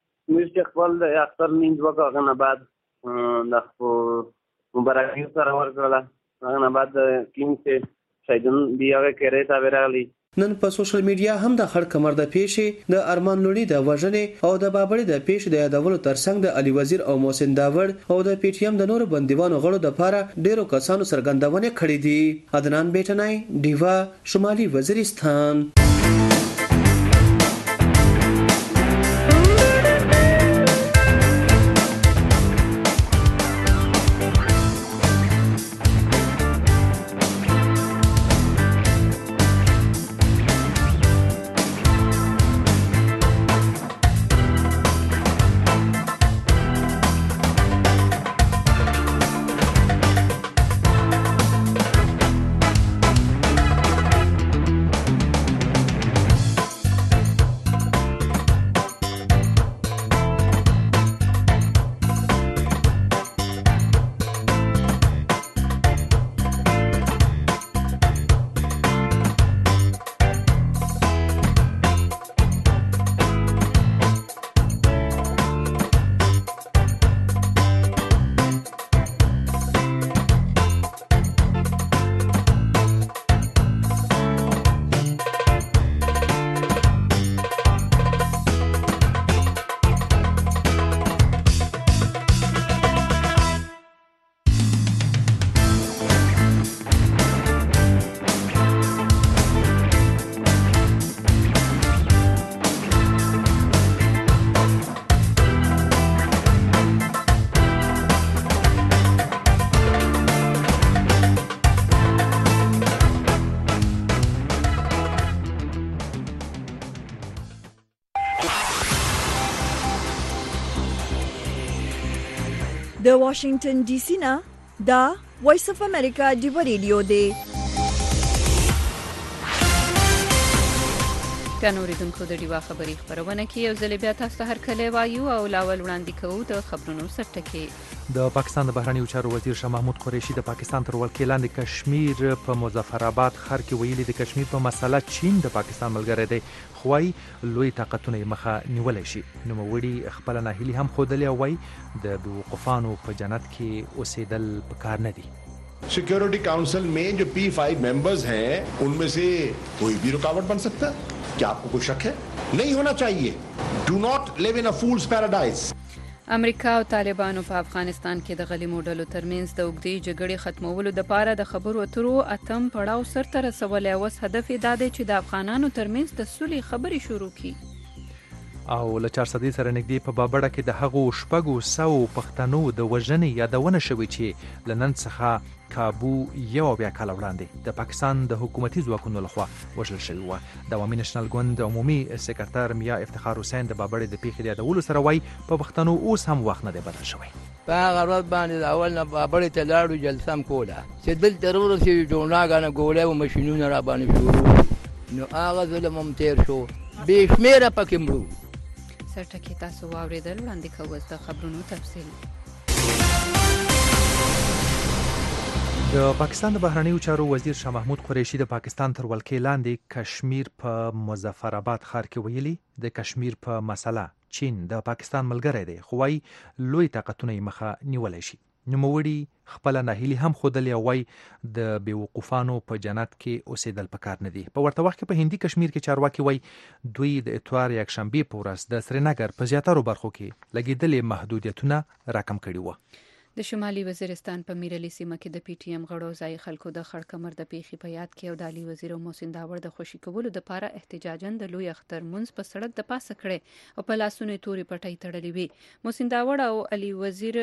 موږ خپل د اختر نینځ وکړو نه بعد د مبارکي سره ورکړه هغه نه بعد کیم چې شهیدون بیا کې تا ورغلی نن په سوشل میډیا هم د خړ کمر د پیښې د ارمان لوړی د وژنې او د بابړې د پیښې د یادولو ترڅنګ د علي وزیر او محسن داور او د پی ټی ایم د نورو بندیوانو غړو د لپاره ډیرو کسانو څرګندونه کړې دي عدنان بیٹنای دیوا شمالي وزیرستان د واشنگټن ډي سي نه دا وایس اف امریکا ډیو ریډیو دی. ګرانو اوریدونکو د ډیوا خبري خبرونه کې یو ځل بیا تاسو هر کله وایو او لاول وړاندې کوو د خبرونو سرټکي. د پاکستان د بهرنیو چارو وزیر شاه محمود قریشي د پاکستان تر ولکې لاندې کشمیر په مظفرآباد ښار کې ویلي د کشمیر په مسله چین د پاکستان ملګری دی، خو وايي لوی طاقتونه یې مخه نیولی شي. نوموړي خپله ناهیلي هم ښودلې او وایي د بېوقفانو په جنت کې اوسېدل پکار نه دي. Security council में जो पी फाइव मेंबर्स हैं उनमें से कोई भी रुकावट बन सकता है? क्या आपको कोई शक है? नहीं होना चाहिए. Do not live in a fool's paradise. امریکا او طالبانو په افغانستان کې د غلیمو ډلو ترمنځ د اوږدې جګړې ختمولو لپاره د خبرو اترو اتم پړاو سرته رسولی. اوس هدف یې دا دی چې د افغانانو ترمنځ د صلحې خبرې شروع کړي. او له چارصدۍ سره نږدې په بابړه کې د هغو شپږو سوو پښتنو د وژنې یادونه شوې چې له نن څخه کابو یو بیا کال وړاندې د پاکستان د حکومتي ځواکونو لخوا وژل شوی و. د عوامي نېشنل ګوند عمومي سکرټر میا افتخار حسین د بابړې د پیښې د یادولو سره وایي په پښتنو اوس هم وخت نه دی بدل شوی. په هغه ورځ باندې د اول نه بابړې ته لاړو جلسه هم کوله چې دلته راورسېدو جوړناګانې ګولۍ او ماشینونه را باندې شروع نو هغه ظلم هم تېر شو، بې شمېره پکې مړو. سرټکي تاسو واورېدل، وړاندې کوو د خبرونو تفصیل. د پاکستان د بهرنیو چارو وزیر شاه محمود قریشي د پاکستان تر ولکې لاندې کشمیر په مظفرآباد ښار کې ویلي د کشمیر په مسله چین د پاکستان ملګری دی، خو وايي لوی طاقتونه یې مخه نیولی شي. نوموړي خپله ناهیلي هم ښودلې او وایي د بېوقوفانو په جنت کې اوسېدل پکار نه دي. په ورته وخت کې په هندي کشمیر کې چارواکي وایي دوی د اتوار یکشنبې په ورځ د سرینګر په زیاترو برخو کې لګېدلې محدودیتونه راکم کړي وو. د شمالي وزیرستان په میرعلي سیمه کې د پی ټی ایم غړو ځای خلکو د خړ کمر د پیښې په یاد کې او د علي وزیر او محسن داور د خوشي کولو لپاره احتجاجاً د لوی اختر منځ په سړک د پاسه کړي او په لاسونو توري پټۍ تړلې وي. محسن داور او علي وزیر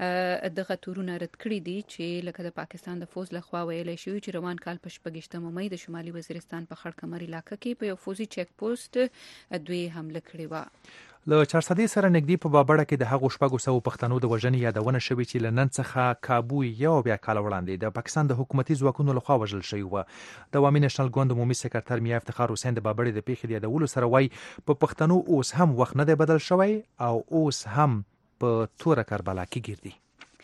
دغه تورونه رد کړي دي چې لکه د پاکستان د فوز لخوا ویلې شوی چې روان کال په شپږشتمه مۍ د شمالي وزیرستان په خړ کمر علاقې کې په یو فوزي چیک پوسټ دوی حمله کړې وه. له چارصدۍ سره نږدې په بابړه کې د هغو شپږو سوو پښتنو د وژنې یادونه شوې چې له نن څخه کابو یو بیا کال وړاندې د پاکستان د حکومتي ځواکونو لخوا وژل شوی و. د عوامي نېشنل ګوند عمومي سکرټر میا افتخار حسین د بابړې د پیښې د یادولو سره وایي په پښتنو اوس هم وخت نه دی بدل شوی او اوس هم په توره کربلا کې ګرځي.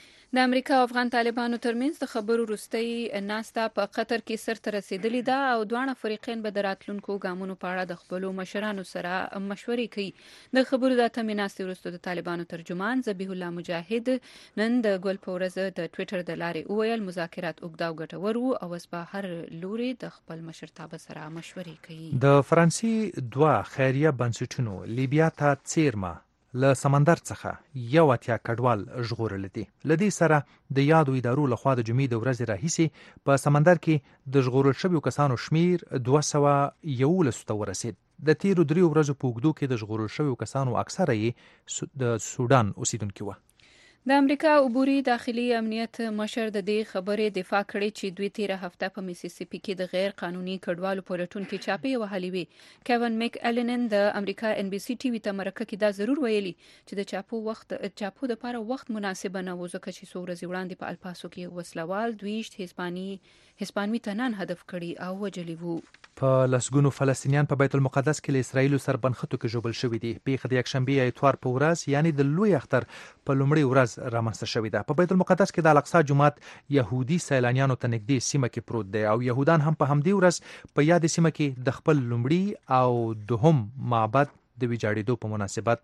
د امریکا او افغان طالبانو ترمنځ د خبرو وروستۍ ناسته په قطر کې سرته رسیدلې ده او دواړه فریقین به د راتلونکو ګامونو په اړه د خپلو مشرانو سره مشورې کوي. د خبرو د اتمې ناستې وروسته د طالبانو ترجمان ذبیح الله مجاهد نن د ګل په ورځ د ټویټر د لارې وویل مذاکرات اوږده او ګټور وو او اوس به هر لوري د خپل مشرتابه سره مشورې کوي. د فرانسې دوه خیریه بنسټونو لیبیا ته څیرمه له سمندر څخه یو اتیا کډوال ژغورل دي. له دې سره د یادو ادارو لخوا د جمعې د ورځې راهیسې په سمندر کې د ژغورل شویو کسانو شمیر دوه سوه یولسو ته ورسېد. د تیرو دریو ورځو په اوږدو کې د ژغورل شویو کسانو اکثره یې د سودان اوسیدونکي وو. د امریکا عبوري داخلي امنیت مشر د دې خبرې دفاع کړې چې دوی تیره هفته په میسیسیپي کې د غیر قانوني کډوالو په لټون کې چاپې وهلې وې. کیون میک النن د امریکا ان بي سي ټي وي ته مرکه کې دا ضرور ویلي چې د چاپو وخت چاپو لپاره وخت مناسب نه و ځکه چې څو ورځې وړاندې په الپاسو کې وسلوال دویشت هسپاني هسپانوي تنان هدف کړي او وجلي وو. په لسګونو فلسطینیان په بیت المقدس کې له اسرایلو سره بنخټو کې ژوبل شوي دي. پیښه د یکشنبې اتوار په ورځ یعنی د لوی اختر په لومړۍ ورځ رامنځته شوې ده. په بیت المقدس کې د الاقصی جومات یهودي سیلانیانو ته نږدې سیمه کې پروت دی او یهودان هم په همدې ورځ په یاد سیمه کې د خپل لومړي او دوهم معبد د ویجاړېدو په مناسبت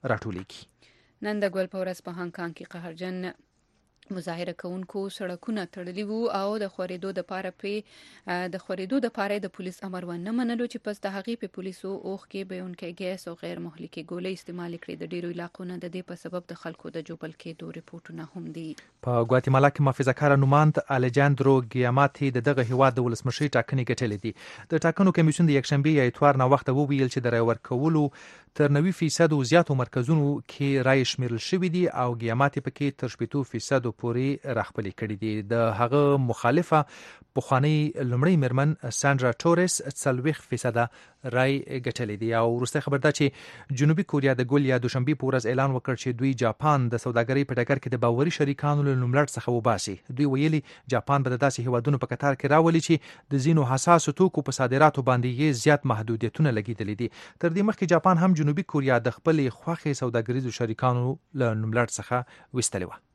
راټولیږي. نن د ګل په ورځ په هانګ کانګ کې قهرجن مظاهره کوونکو سړکونه تړلي وو او د خورېدو د پاره په د خورېدو د پاره د پولیس امر ونه منلو چې پس د هغې په پولیسو اوخ کې بهونکې ګیس او غیر مهلکي ګولۍ استعمال کړي. د ډیرو علاقو نه د دې په سبب د خلکو د جوبل کېدو رپورټونه هم دي. په ګواتیمالا کې محافظه‌کار نوماند الیجاندرو ګیاماتي د دغه هیواد د ولسمشرۍ ټاکنې ګټلې دي. د ټاکنو کمیسیون د یکشنبې یا اتوار نه وخت وویل چې د رای ورکولو تر نوي فیصد زیاتو مرکزونو کې رای شمیرل شوې دي او ګیاماتي پکې تر شپږ فیصد پورې راخپلې کړې دي. د هغه مخالفه پخوانی لومړی میرمن سانډرا ټورس څلوېښت فیصده رای ګټلې دي. او وروستی خبر دا چې جنوبي کوریا د ګل یا دوشنبې په ورځ اعلان وکړ چې دوی جاپان د سوداګرۍ په ډګر کې د باوري شریکانو له نوملړ څخه وباسي. دوی ویلي جاپان به د داسې هیوادونو په کتار کې راولي چې د ځینو حساسو توکو په صادراتو باندې یې زیات محدودیتونه لګېدلي دي. تر دې مخکې جاپان هم جنوبي کوریا د خپلې خوښې سوداګریزو شریکانو له نوملړ څخه ویستلې وه.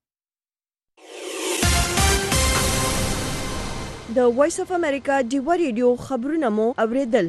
د وایس اف امریکا ډیوا ریډیو خبرونه مو اوریدل.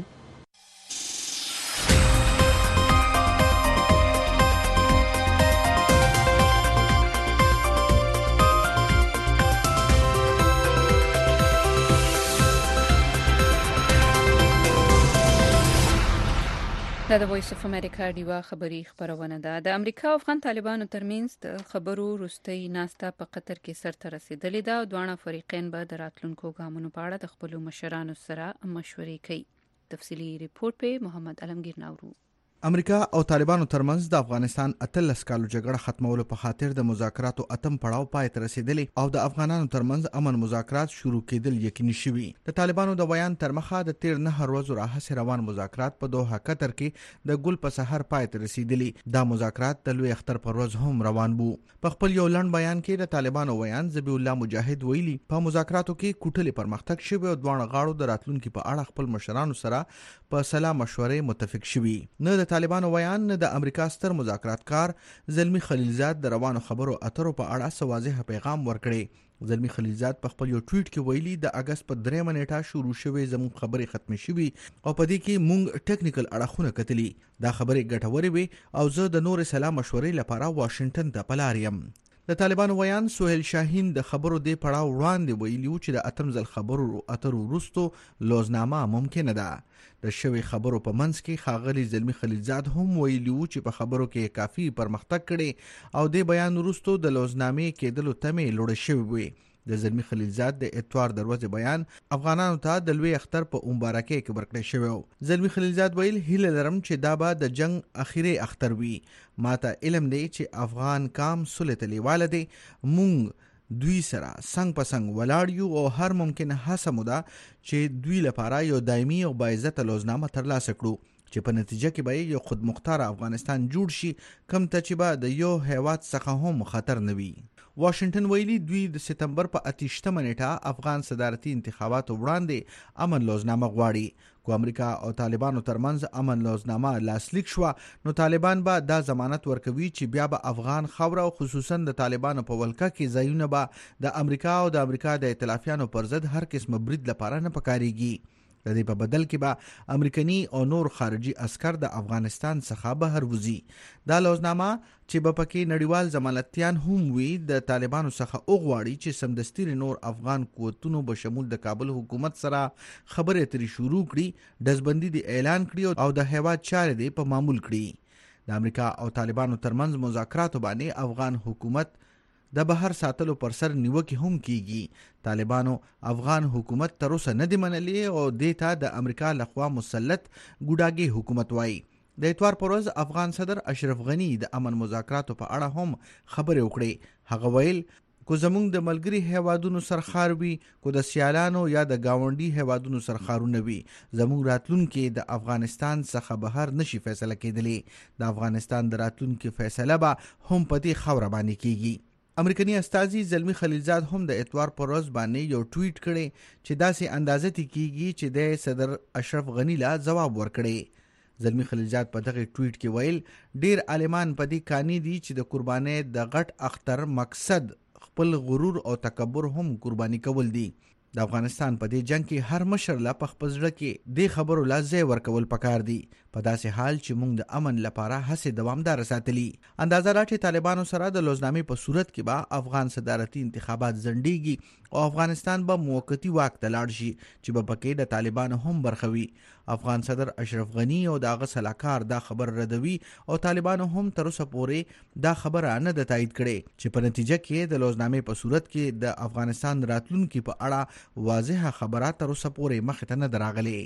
دا د وایس اف امریکا ډیوا خبری خبرونه ده. د امریکا او افغان طالبانو ترمنځ د خبرو وروستۍ ناسته په قطر کې سرته رسیدلې ده. دواړه فریقین به د راتلونکو ګامونو په اړه د خپلو مشرانو سره مشورې کوي. تفصیلی ریپورت په محمد علمگیر ناورو. امریکا او طالبانو ترمنځ د افغانستان اتلس کالو جګړه ختمولو په خاطر د مذاکراتو اتم پړاو پای ته رسیدلی او د افغانانو ترمنځ امن مذاکرات شروع کېدل یقیني شوي. د طالبانو د بیان تر مخه د تیر نه ورځو راهیسې روان مذاکرات په دوحه قطر کې د ګل په سحر پای ته رسیدلی. دا مذاکرات د لوی اختر پر ورځ هم روان وو. په خپل یو لنډ بیان کې د طالبانو ویان ذبیح الله مجاهد ویلي په مذاکراتو کې کوټلې پرمختګ شوی او دواړه غاړو د راتلونکي په اړه خپل مشرانو سره په سلا مشورې متفق شوي. نه د طالبانو ویان نه د امریکا ستر مذاکراتکار زلمی خلیلزاد د روانو خبرو اترو په اړه څه واضح پیغام ورکړی. زلمی خلیلزاد په خپل یو ټویټ کې ویلي د اگست په دریمه نیټه شروع شوې زموږ خبرې ختمې شوي او په دې کې موږ ټیکنیکل اړخونه کتلي. دا خبرې ګټورې وي او زه د نورې سلا مشورې لپاره واشنگټن ته په لار یم. د طالبانو ویان سهیل شاهین د خبرو دې پړاو وړاندې ویلي و چې د اتم ځل خبرو اترو وروستو لوزنامه ممکنه ده. د شوی خبرو په منځ کې ښاغلي زلمی خلیلزاد هم ویلي و چې په خبرو کې کافي پرمختګ کړي او د بیان وروستو د لوزنامې کېدلو تمې لوړې شوې وي. د زلمی خلیلزاد د اتوار دروازې بیان افغانانو ته د لوی اختر په مبارکۍ کې ورکړی شوی و. زلمی خلیلزاد ویل هیله لرم چې دا به د جنگ اخیری اختر وي. ماته علم دی چې افغان قام صلح ته لیواله دی. مونږ دوی سره څنګ په څنګ ولاړ یو او هر ممکن هڅه مو ده چې دوی لپاره یو دایمي او باعزته لوزنامه ترلاسه کړو چې په نتیجه کې به یو خود مختار افغانستان جوړ شي کوم ته چې به د یو هیواد څخه هم خطر نه وي. واشنگټن ویلي دوی د سپتمبر په اتیشتمه نیټه افغان صدارتي انتخاباتو وړاندې امن لوزنامه غواړي. کو امریکا او طالبانو ترمنځ امن لوزنامه لاسلیک شو نو طالبان به دا ضمانت ورکوي چې بیا به افغان خاوره او خصوصا د طالبانو په ولکه کې ځایونه به د امریکا او د امریکا د ائتلافیانو پر ضد هر قسم برید لپاره نه پکاريږي. د دې په بدل کې به امریکایي او نور خارجي عسكر د افغانستان څخه بهر وځي. دا لوزنامه چې به پکې نړیوال ضمانتيان هم وي د طالبانو څخه وغواړي چې سمدستي نور افغان قوتونو به شمول د کابل حکومت سره خبرې اترې شروع کړي، دزبندي دی اعلان کړي او د هیواد چارې دی په معمول کړي. د امریکا او طالبانو ترمنځ مذاکراتو باندې افغان حکومت د بهر ساتلو پر سر نیوکې هم کیږي. طالبانو افغان حکومت تر اوسه نه دی منلی او دیتا د امریکا لخوا مسلط ګوډاګي حکومت وایي. د اتوار پر ورځ افغان صدر اشرف غنی د امن مذاکراتو په اړه هم خبرې وکړې. هغه ویل کو زمونږ د ملګری هیوادونو سرخار وي کو د سیالانو یا د گاونډي هیوادونو سرخارونه وي، زمونږ راتلونکي د افغانستان څخه بهر نشي فیصله کېدلی. د افغانستان د راتلونکي فیصله به هم په دې خاوره باندې کیږي. امریکایي استازي زلمی خلیلزاد هم د اتوار پر ورځ باندې یو ټویټ کړي چې داسې اندازه کیږي چې د صدر اشرف غنی لا جواب ورکړي. زلمی خلیلزاد په دغه ټویټ کې ویل ډیر عالمان په دې کانی دي چې د قربانۍ د غټ اختر مقصد خپل غرور او تکبر هم قرباني کول دي. د افغانستان په دې جنگ کې هر مشر لا په خپل ځړه کې د خبرو لا ځای ورکول پکار دي په داسې حال چې موږ د امن لپاره هڅې دوامدار ساتلي. اندازه را چې طالبانو سره د لوزنامې په صورت کې به افغان صدارتي انتخابات ځنډيږي او افغانستان به موقتی واک ته لاړ شي چې به پکې د طالبانو هم برخوي. افغان صدر اشرف غنی او دغه سلاکار دا خبر ردوي او طالبانو هم تر اوسه پورې دا خبره نه د تایید کړي چې په نتیجه کې د لوزنامې په صورت کې د افغانستان راتلونکي په اړه واضحه خبرات تر اوسه پورې مخ ته نه دراغلي.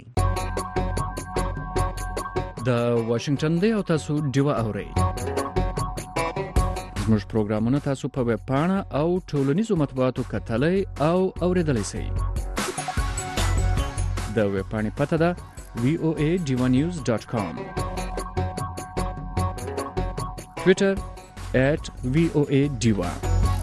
د واشنگټن دی او تاسو دیوا اورئ. زموږ پروګرامونه تاسو په ویب پاڼه او ټولنیزو مطبوعاتو کتلای او اوریدلای شئ. د ویب پاڼې پته ده وی او ای ډیوا نیوز ډاټ کام. ټویټر at وی او ای ډیوا.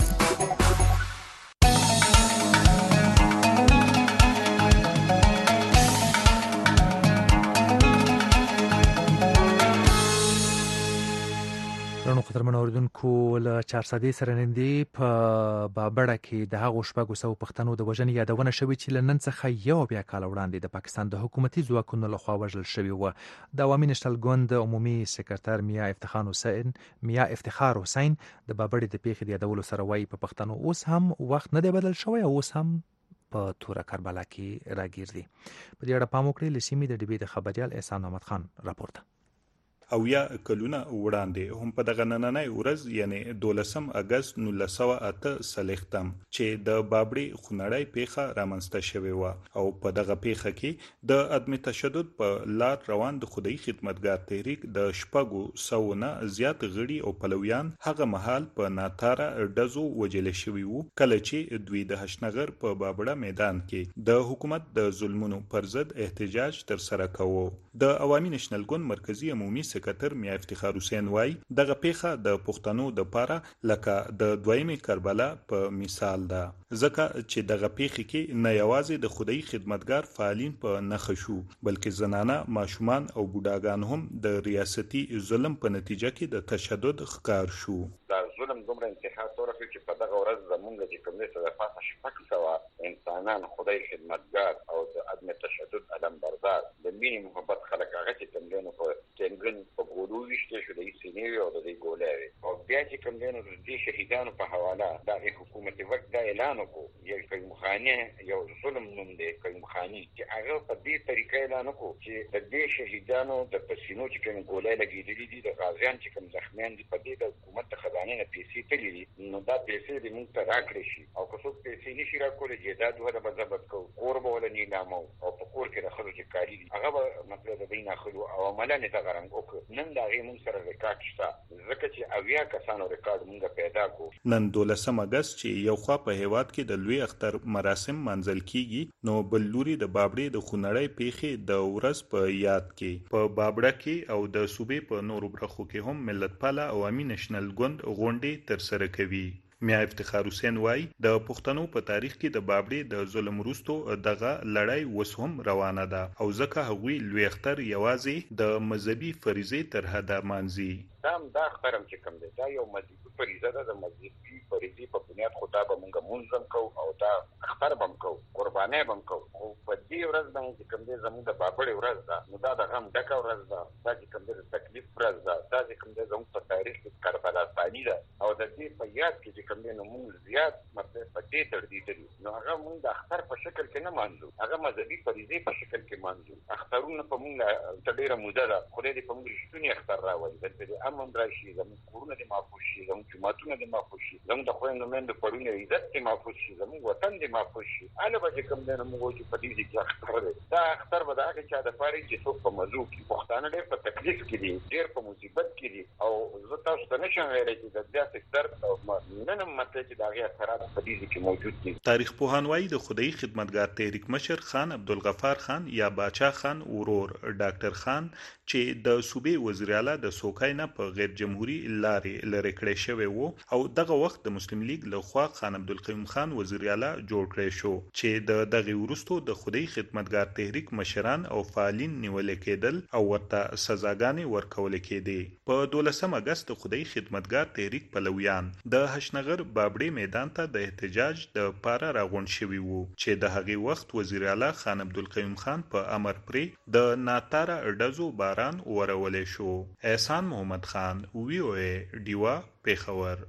رڼو قدرمن اوریدونکو له چارسدې سره نږدې په بابړه کې د هغو شپږو سوو پښتنو د وژنې یادونه شوې چې له نن څخه یو بیا کال وړاندې د پاکستان د حکومتي ځواکونو لخوا وژل شوي وو. د عوامي نشنل ګوند عمومي سکرټر میا افتخار حسین میا افتخار حسین د بابړې د پیښې د یادولو سره وایي په پښتنو اوس هم وخت نه دی بدل شوی او اوس هم په توره کربلا کې راګیر دي. په دې اړه پام وکړئ. له سیمې د ډیبې د خبریال احسان محمد خان راپور ده. او یا کلونه وړاندې هم په دغه نننۍ ورځ یعنی دولسم اگست نولس سوه اته څلوېښتم چې د بابړې خونړۍ پیښه رامنځته شوې وه او په دغه پیښه کې د عدم تشدد په لار روان د خدای خدمتګار تحریک د شپږو سوو نه زیات غړي او پلویان هغه مهال په ناتاره ډزو وجل شوي وو کله چې دوی د هشنغر په بابړه میدان کې د حکومت د ظلمونو پر ضد احتجاج تر سره کوو. د عوامي نشنل ګوند مرکزی عمومي سکرټر میا افتخار حسین وای دغه پیښه د پښتنو د پاره لکه د دویمې کربلا په مثال ده ځکه چې دغه پیښه کې نه یوازې د خدای خدمتګار فعالین په نخښ شو بلکې زنانه ماشومان او بوډاګان هم د ریاستي ظلم په نتیجه کې د تشدد ښکار شو. دا ظلم دومره انتحار تورخ چې په دغه ورځ زمونږ چې کوم څه د پاسه شپږ سوه انسانان خدای خدمتګار او د عدم تشدد علم بردار د مینې محبت خلک هغه چې کوم دینو په تنګن په ګولو وشته شو د سینې او د ګولې او بیا چې کوم دینو د شهیدانو په حواله د حکومت وخت دا اعلان وکړ یو کوم خانه یو ظلم نوم دی کوم خاني چې هغه په دې طریقې اعلان وکړ چې د دې شهیدانو د پسینو چې کوم ګولې لګېدلې دي د غازیان چې کوم زخمیان دي په دې د حکومت د خزانه نه پیسې تللې دي نو دا پیسې دې موږ ته راکړې شي او که څوک پیسې نشي راکولی جیداد ولا به ضبط کوو کور به ولا نیلامو او په کور کې د ښځو چې کالي دي هغه به مطلب د دوی ناخلو او عملا یې دغه رنګ وکړو. نن د هغې موږ سره ریکارډ شته ځکه چې اویا کسانو ریکارډ موږ پیدا کړو. نن دولسم اګست چې یو خوا په هیواد کې د لوی اختر مراسم منځل کیږي نو بل لوري د بابړې د خونړۍ پیښې د ورځ په یاد کې په بابړه کې او د صوبې په نورو برخو کې هم ملتپاله عوامي نشنل ګوند غونډې ترسره کوي. میا افتخار حسین وای د پښتنو په تاریخ کې د بابړې د ظلم وروسته دغه لړۍ اوس هم روانه ده او ځکه هغوی لوی اختر یوازې د مذهبي فریضې تر حده مانځي. دا هم دا اختر هم چې کوم دی دا یو مذهبي فریضه ده د مذهبي فریضې په بنیاد خو دا به مونږ مونځ هم کوو او دا اختر به هم کوو قربانۍ به هم کوو خو په دې ورځ باندې چې کوم دی زموږ د بابړې ورځ ده نو دا د غم ډکه ورځ ده دا چې کوم دی د تکلیف ورځ ده دا چې کوم دی زموږ په تاریخ کې کربلا ثاني ده او د دې په یاد کې چې کوم دی نو مونږ زیات مطلب په دې تردیدلي نو هغه مونږ د اختر په شکل کې نه مانځو هغه مذهبي فریضې په شکل کې مانځو. اخترونه په مونږ ته ډېره موده ده خدای دې په مونږ رښتونی اختر راولي دلته دې امن راشي زموږ کورونه دې محفوظ شي زموږ جوماتونه دې محفوظ شي زموږ د خویندو میندو پړونه عزت دې محفوظ شي زموږ وطن دې محفوظ شي هله به چې کوم دی نو موږ وایو چې په دې کې اختر دی دا اختر به د هغې چا دپاره چې څوک په مزو کې پښتانه ډېر په تکلیف کې دي ډېر په مصیبت کې دي او زه تاسو ته نه شم ویلی چې د داسې درد او نن هم مطلب چې د هغې اثرات په دې کې موجود دي. تاریخ پوهان وایي د خدای خدمتګار تحریک مشر خان عبدالغفار خان یا باچا خان ورور ډاکټر خان چې د صوبې وزیر اعلی د سوکای نه په غیر جمهوریت لارې لرې کړی شوی وو او دغه وخت د مسلم لیگ له خوا خان عبدالقیوم خان وزیر اعلی جوړ کړی شو چې د دغه وروستو د خدای خدمتګار تحریک مشران او فعالین نیول کېدل او ورته سزاګانې ورکول کېدې. په دولسم اګست د خدای خدمتګار تحریک پلویان د هشنغر بابړې میدان ته د احتجاج د پاره راغونډ شوي وو چې د هغې وخت وزیر اعلی خان عبدالقیوم خان په امر پرې د ناتاره ډزو باران ورولی شو. احسان محمد خان وی او ای ډیوا پیښور.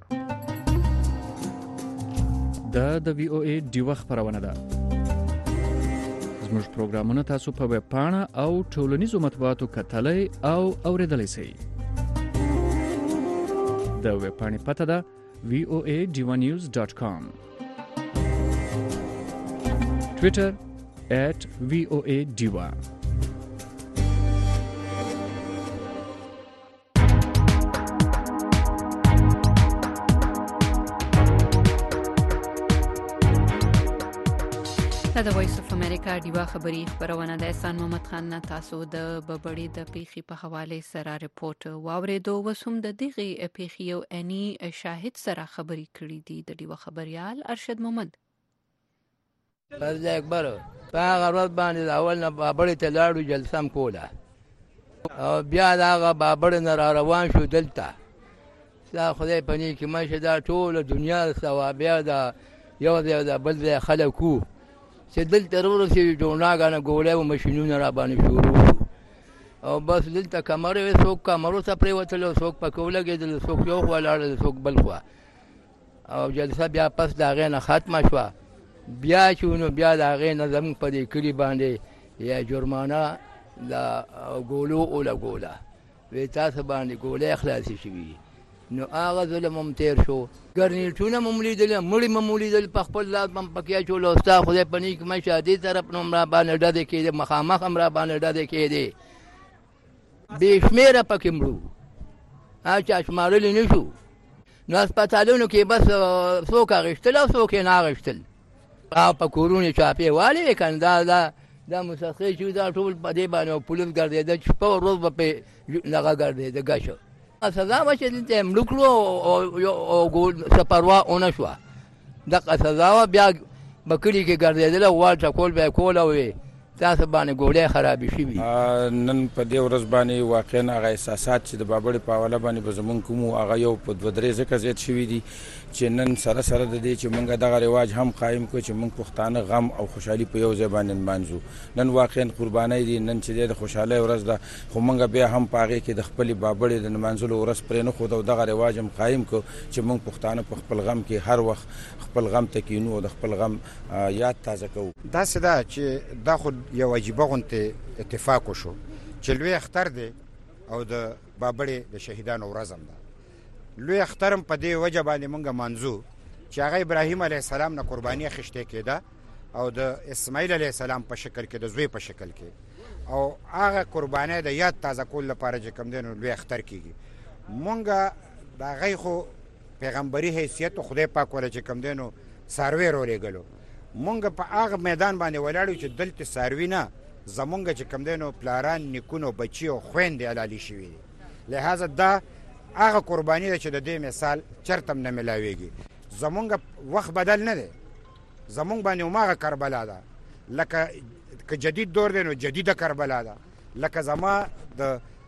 دا د وی او ای ډیوا خبرونه ده. زموږ پروګرامونه تاسو په ویب پاڼه او ټولنیزو مطبوعاتو کتلای او اوریدلای شئ. د ویب پاڼې پته ده وی او ای ډیوا نیوز ډاټ کام. ټویټر at وی او ای ډیوا. دا د وایس اف امریکا دیوا خبری خبرونه د احسان محمد خان نه تاسو د ببړی د پیخي په حواله سره رپورت واوریدو وسوم د دغه پیخي او اني شاهد سره خبري کړې دي د دیوا خبريال ارشد محمد الله اکبر په هغه ورځ باندې اول نه بابړې ته لاړو جلسه م کوله او بیا دا هغه بابړ نه را روان شو دلته دا خدای پني کې مشه دا ټول دنیا ثوابیا دا یو دی دا بل دی خلکو چې دلته ورسېږي جوړناګانه ګولۍ او ماشینونه را باندې شروع او بس دلته کمرې وې څوک کمرو ته پرېوتل څوک پکې ولګېدل څوک یو خوا لاړل څوک بل خوا او جلسه بیا پس د هغې نه ختمه شوه بیا چې نو بیا د هغې نه زموږ په دې کلي باندې یا جرمانه د ګولو ولګوله وی تاسو باندې ګولۍ خلاصې شوي نو هغه ظلم هم تېر شو ګرنیټونه هم ولیدل مړي هم ولیدل په خپل لاس هم پکې اچول او ستا خدای په نیک مشه دې طرف نه هم را باندې ډدې کېدې مخامخ هم را باندې ډدې کېدې بې شمېره پکې مړو هغه چا شمارلی نه شو نو هسپتالونو کې بس څوک اخېستل او څوک یې نه اخېستل او په کورونو چاپې والې که نه دا دا دا مسخې چې دا ټول په دې باندې پولیس ګرځېده چې شپه ورځ به پرې دغه ګرځېده ګشو سزا وه چې دلته مړه کړو او څه پروا ونه شوه دغه سزا وه بیا به کلي کې ګرځېدله وال ټکول به یې کول او تاسو باندې ګولۍ خرابې شوي نن په دې ورځ باندې واقعا هغه احساسات چې د بابړې په حواله باندې به زمونږ کوم هغه یو په دوه درې ځکه زیات شوي دي چې نن سره سره د دې چې موږ دغه رواج هم قایم کړو چې موږ پښتانه غم او خوشحالي په یو ځای باندې نمانځو نن واقعا قربانۍ دي نن چې د خوشحالۍ ورځ ده خو موږ بیا هم په هغې کې د خپلې بابړې د نمانځلو ورځ پرې نه ښود او دغه رواج هم قایم کړو چې موږ پښتانه په خپل غم کې هر وخت خپل غم ته کینو او د خپل غم یاد تازه کوو داسې ده چې دا خو یو عجیبه غونتې اتفاق وشو چې لوی اختر دی او د بابړې د شهیدانو ورځ هم ده لوی اختر هم په دې وجه باندې مونږ مانځو چې هغه ابراهیم علیه السلام نه قرباني اخیستې کېده او د اسماعیل علیه السلام په شکل کې د زوی په شکل کې او هغه قربانۍ د یاد تازه کول لپاره چې کوم دی نو لوی اختر کېږي مونږ د هغې خو پیغمبري حیثیت خدای پاک وله چې کوم دی نو څاروی راولېږلو مونږ په هغه میدان باندې ولاړو چې دلته څاروي نه زمونږ چې کوم دی نو پلاران نیکونو بچي او خویندې علالي شوي دي لهذا دا هغه قرباني ده چې د دې مثال چرته هم نه میلاویږي زمونږ وخت بدل نه دی زمونږ باندې هماغه کربلا ده لکه که جدید دور دی نو جدیده کربلا ده لکه زما د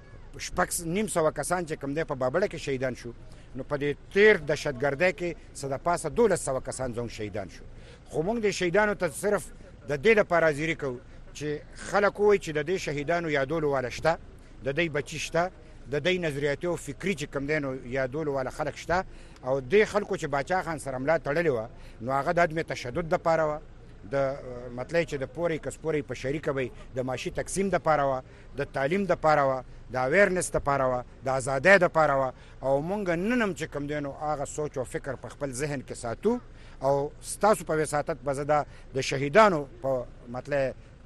شپږ نیم سوه کسان چې کوم دی په بابړه کې شهیدان شو نو په دې تیر دهشتګردۍ کې څه د پاسه دولس سوه کسان زموږ شهیدان شو خو موږ د شهیدانو ته صرف د دې لپاره حاضري کوو چې خلک ووایي چې د دې شهیدانو یادولو واله شته د دوی بچي شته د دوی نظریاتي او فکري چې کوم دی نو یادولو والا خلک شته او دې خلکو چې باچا خان سره ملا تړلې وه نو هغه د عدم تشدد دپاره وه د مطلب چې د پورې کسپورې په شریکه به د معاشي تقسیم دپاره وه د تعلیم دپاره وه د اویرنس دپاره وه د ازادۍ دپاره وه او مونږ نن هم چې کوم دی نو هغه سوچ او فکر په خپل ذهن کې ساتو او ستاسو په وساطت به زه د شهیدانو په مطلب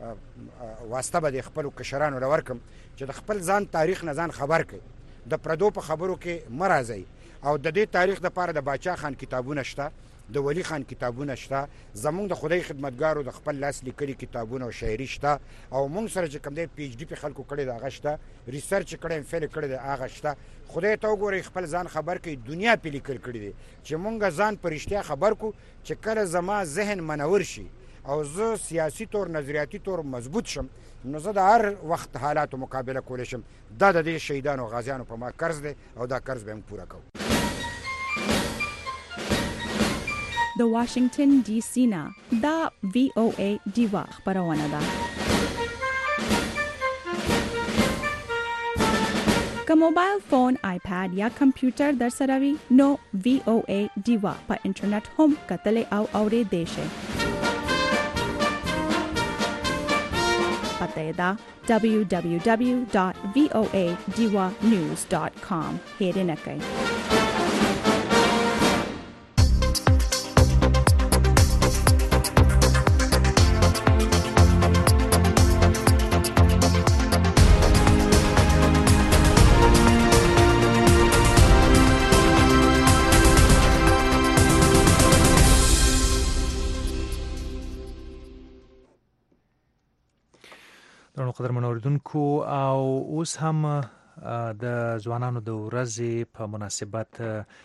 واسطه به د خپلو کشرانو له ورکم چې د خپل ځان تاریخ نه ځان خبر کړي د پردو په خبرو کې مه راځئ او د دې تاریخ دپاره د باچا خان کتابونه شته د ولی خان کتابونه شته زمونږ د خدای خدمتګارو د خپل لاس لیکلي کتابونه او شاعري شته او مونږ سره چې کوم دی پی ایچ ډي پې خلکو کړی د هغه شته ریسرچ کړی ایم فیل کړی د هغه شته خدای ته وګورئ خپل ځان خبر کړئ دنیا پې لیکل کړي دي چې مونږ ځان په رښتیا خبر کړو چې کله زما ذهن منور شي او زه سیاسي طور نظریاتي طور مضبوط شم نو زه د هر وخت حالاتو مقابله کولی شم دا د دې شهیدانو غازیانو په ما قرض دی او دا قرض به موږ پوره کوو د واشنگټن ډي سي نه دا وی او ای دیوا خبرونه ده که موبایل فون آیپاد یا کمپیوټر در سره وي نو وی او ای دیوا په انټرنیټ هم کتلی او اورېدی شئ پته دا دبلیو دبلیو دبلیو ډاټ وی او ای دیوا نیوز ډاټ کام هېر نه کړئ درنو قدرمنو اوریدونکو او اوس هم د ځوانانو د ورځې په مناسبت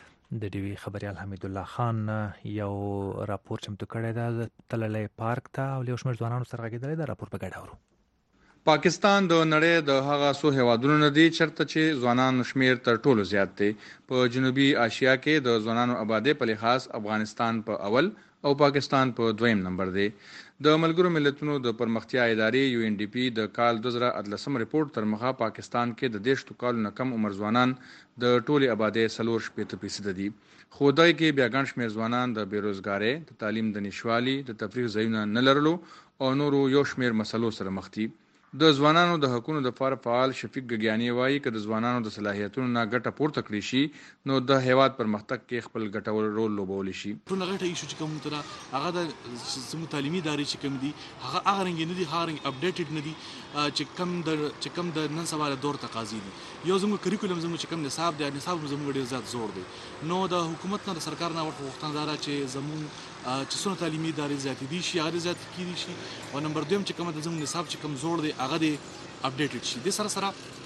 د ډیوی خبريال حمید الله خان یو راپور چمتو کړی دا تللی پارک ته او له شمیر ځوانانو سره غږیدل دا راپور په ګډه ورو. پاکستان د نړۍ د هغه څو هیوادونو نه دی چرته چې ځوانانو شمیر تر ټولو زیات دی. په جنوبي آسیا کې د ځوانانو آبادی په لحاظ افغانستان په اول او پاکستان په دویم نمبر دی. د ملګرو ملتونو د پرمختیا ادارې یو ان ډي پی د کال دوه زره اتلسم ریپورت تر مخه پاکستان کې د دیش کالو نه کم عمر ځوانان د ټولي آبادی څلور شپږ فیصد دي. خو دای کې بیا ګڼ شمېر ځوانان د بیروزګارۍ، د تعلیم د نشوالي، د تفریح ځایونه نه لرلو او نورو یو شمېر مسلو سره مخ دي. د ځوانانو د حقوقو د لپاره فعال شفیق ګګیانی وایي چې د ځوانانو د صلاحیتونو نه ګټه پورته کړی شي نو د هیواد پرمختګ کې خپل ګټور رول لوبولی شي. ټول غټه ایشو چې کوم تر هغه د زموږ تعلیمي ادارې چې کوم دي هغه هغه رنګ نه دي، هغه رنګ اپډیټډ نه دي چې کوم د چې کوم د نن سبا د دور تقاضي دي. یو زموږ کریکولم زموږ چې کوم نصاب دی نصاب زموږ ډیر زیات زوړ دی. نو د حکومت نه د سرکار نه ورته وختان دارا چې زموږ چې څونه تعلیمي ادارې زیات دي شي هغه زیات کیږي شي او نمبر دویم چې کوم د زموږ نصاب چې کوم زوړ دی هغه دی اپډیټډ شي. د سره سره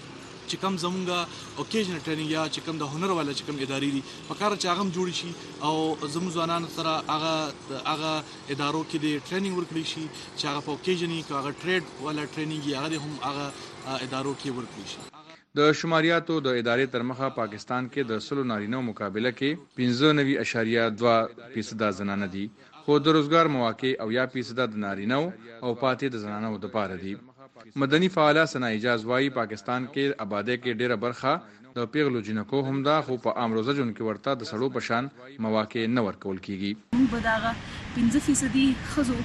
چې کوم زمونږه اوکیژنل ټریننګ یا چې کوم د هنر والا چې کوم ادارې دي په کار چې هغه جوړ شي او زموږ ځوانانو سره هغه هغه ادارو کې د ټریننګ ورکړي شي چې هغه په اوکیژني کې هغه ټریډ والا ټریننګ هغه هم هغه ادارو کې ورکړي شي. د شماریاتو د ادارې تر مخه پاکستان کې د سلو نارینو مقابله کې پنځه نوي اشاریه دوه فیصد زنانه دي، خو د روزګار مواقع او یا فیصد د نارینو او پاتې د زنانو د پاره دي. مدني فعاله ثنا اجاز وايي پاکستان کې آبادی کې ډیره برخه د پیغلو جنکو هم ده خو په عام روزه جون کې ورته د سړو په شان مواقع نه ورکول کیږي. موږ به دغه پنځه فیصدي ښځو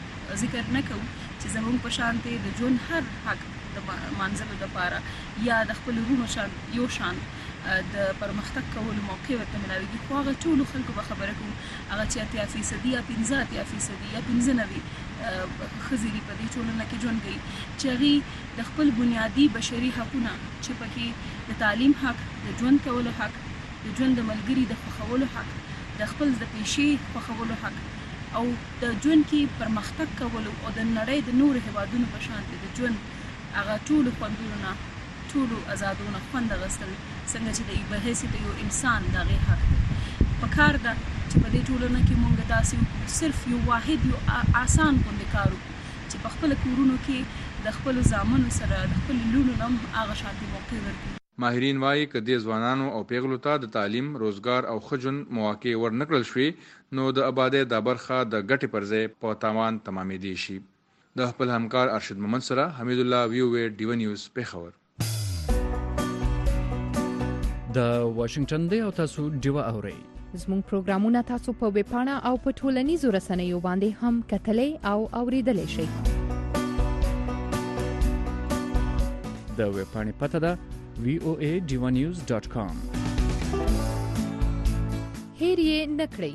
ذکر نه کوو چې زموږ په شان ته د ژوند هر حق د منځلو لپاره یا د خپل ورونو شان یو شان د پرمختګ کولو موقع ورته ملاويږي. خو هغه ټولو خلکو به خبره کوو هغه چې اتیا فیصدي یا پنځه اتیا فیصدي یا پنځه نوي ښځې دي په دې ټولنه کې ژوند کوي چې هغې د خپل بنیادي بشري حقونه چې پکې د تعلیم حق، د ژوند کولو حق، د ژوند د ملګري د خوښولو حق، د خپل د پیشې خوښولو حق او د ژوند کې پرمختګ کولو او د نړۍ د نورو هیوادونو په شان د ژوند هغه ټولو خوندونو نه ټولو آزادونه خوند اخیستل څنګه چې د په حیثیت یو انسان د هغې حق دی. پکار ده چې په دې ټولنه کې مونږ داسې وکړو صرف یو واحد یو آسان غوندې کار وکړو چې په خپلو کورونو کې د خپلو زامنو سره د خپلو لوڼو نه هم هغه شانتې موقع ورکړو. ماهرین وایي که دې ځوانانو او پیغلو ته د تعلیم، روزګار او ښه ژوند مواقع ورنکړل شوې نو د آبادۍ دا برخه د ګټې پر ځای په تاوان تمامېدی شي. د خپل همکار ارشد محمد سره حمید الله وی او ای ډیو نیوز پیښور. د واشنگټن دی او تاسو ډیو اورئ. زموږ پروګرامونه تاسو په ویب پاڼه او په ټولنیزو رسنیو باندې هم کتلای او اوریدلای شئ. د ویب پاڼې پته ده وی او ای ډیو نیوز ډاٹ کام. هیر یې نکړئ.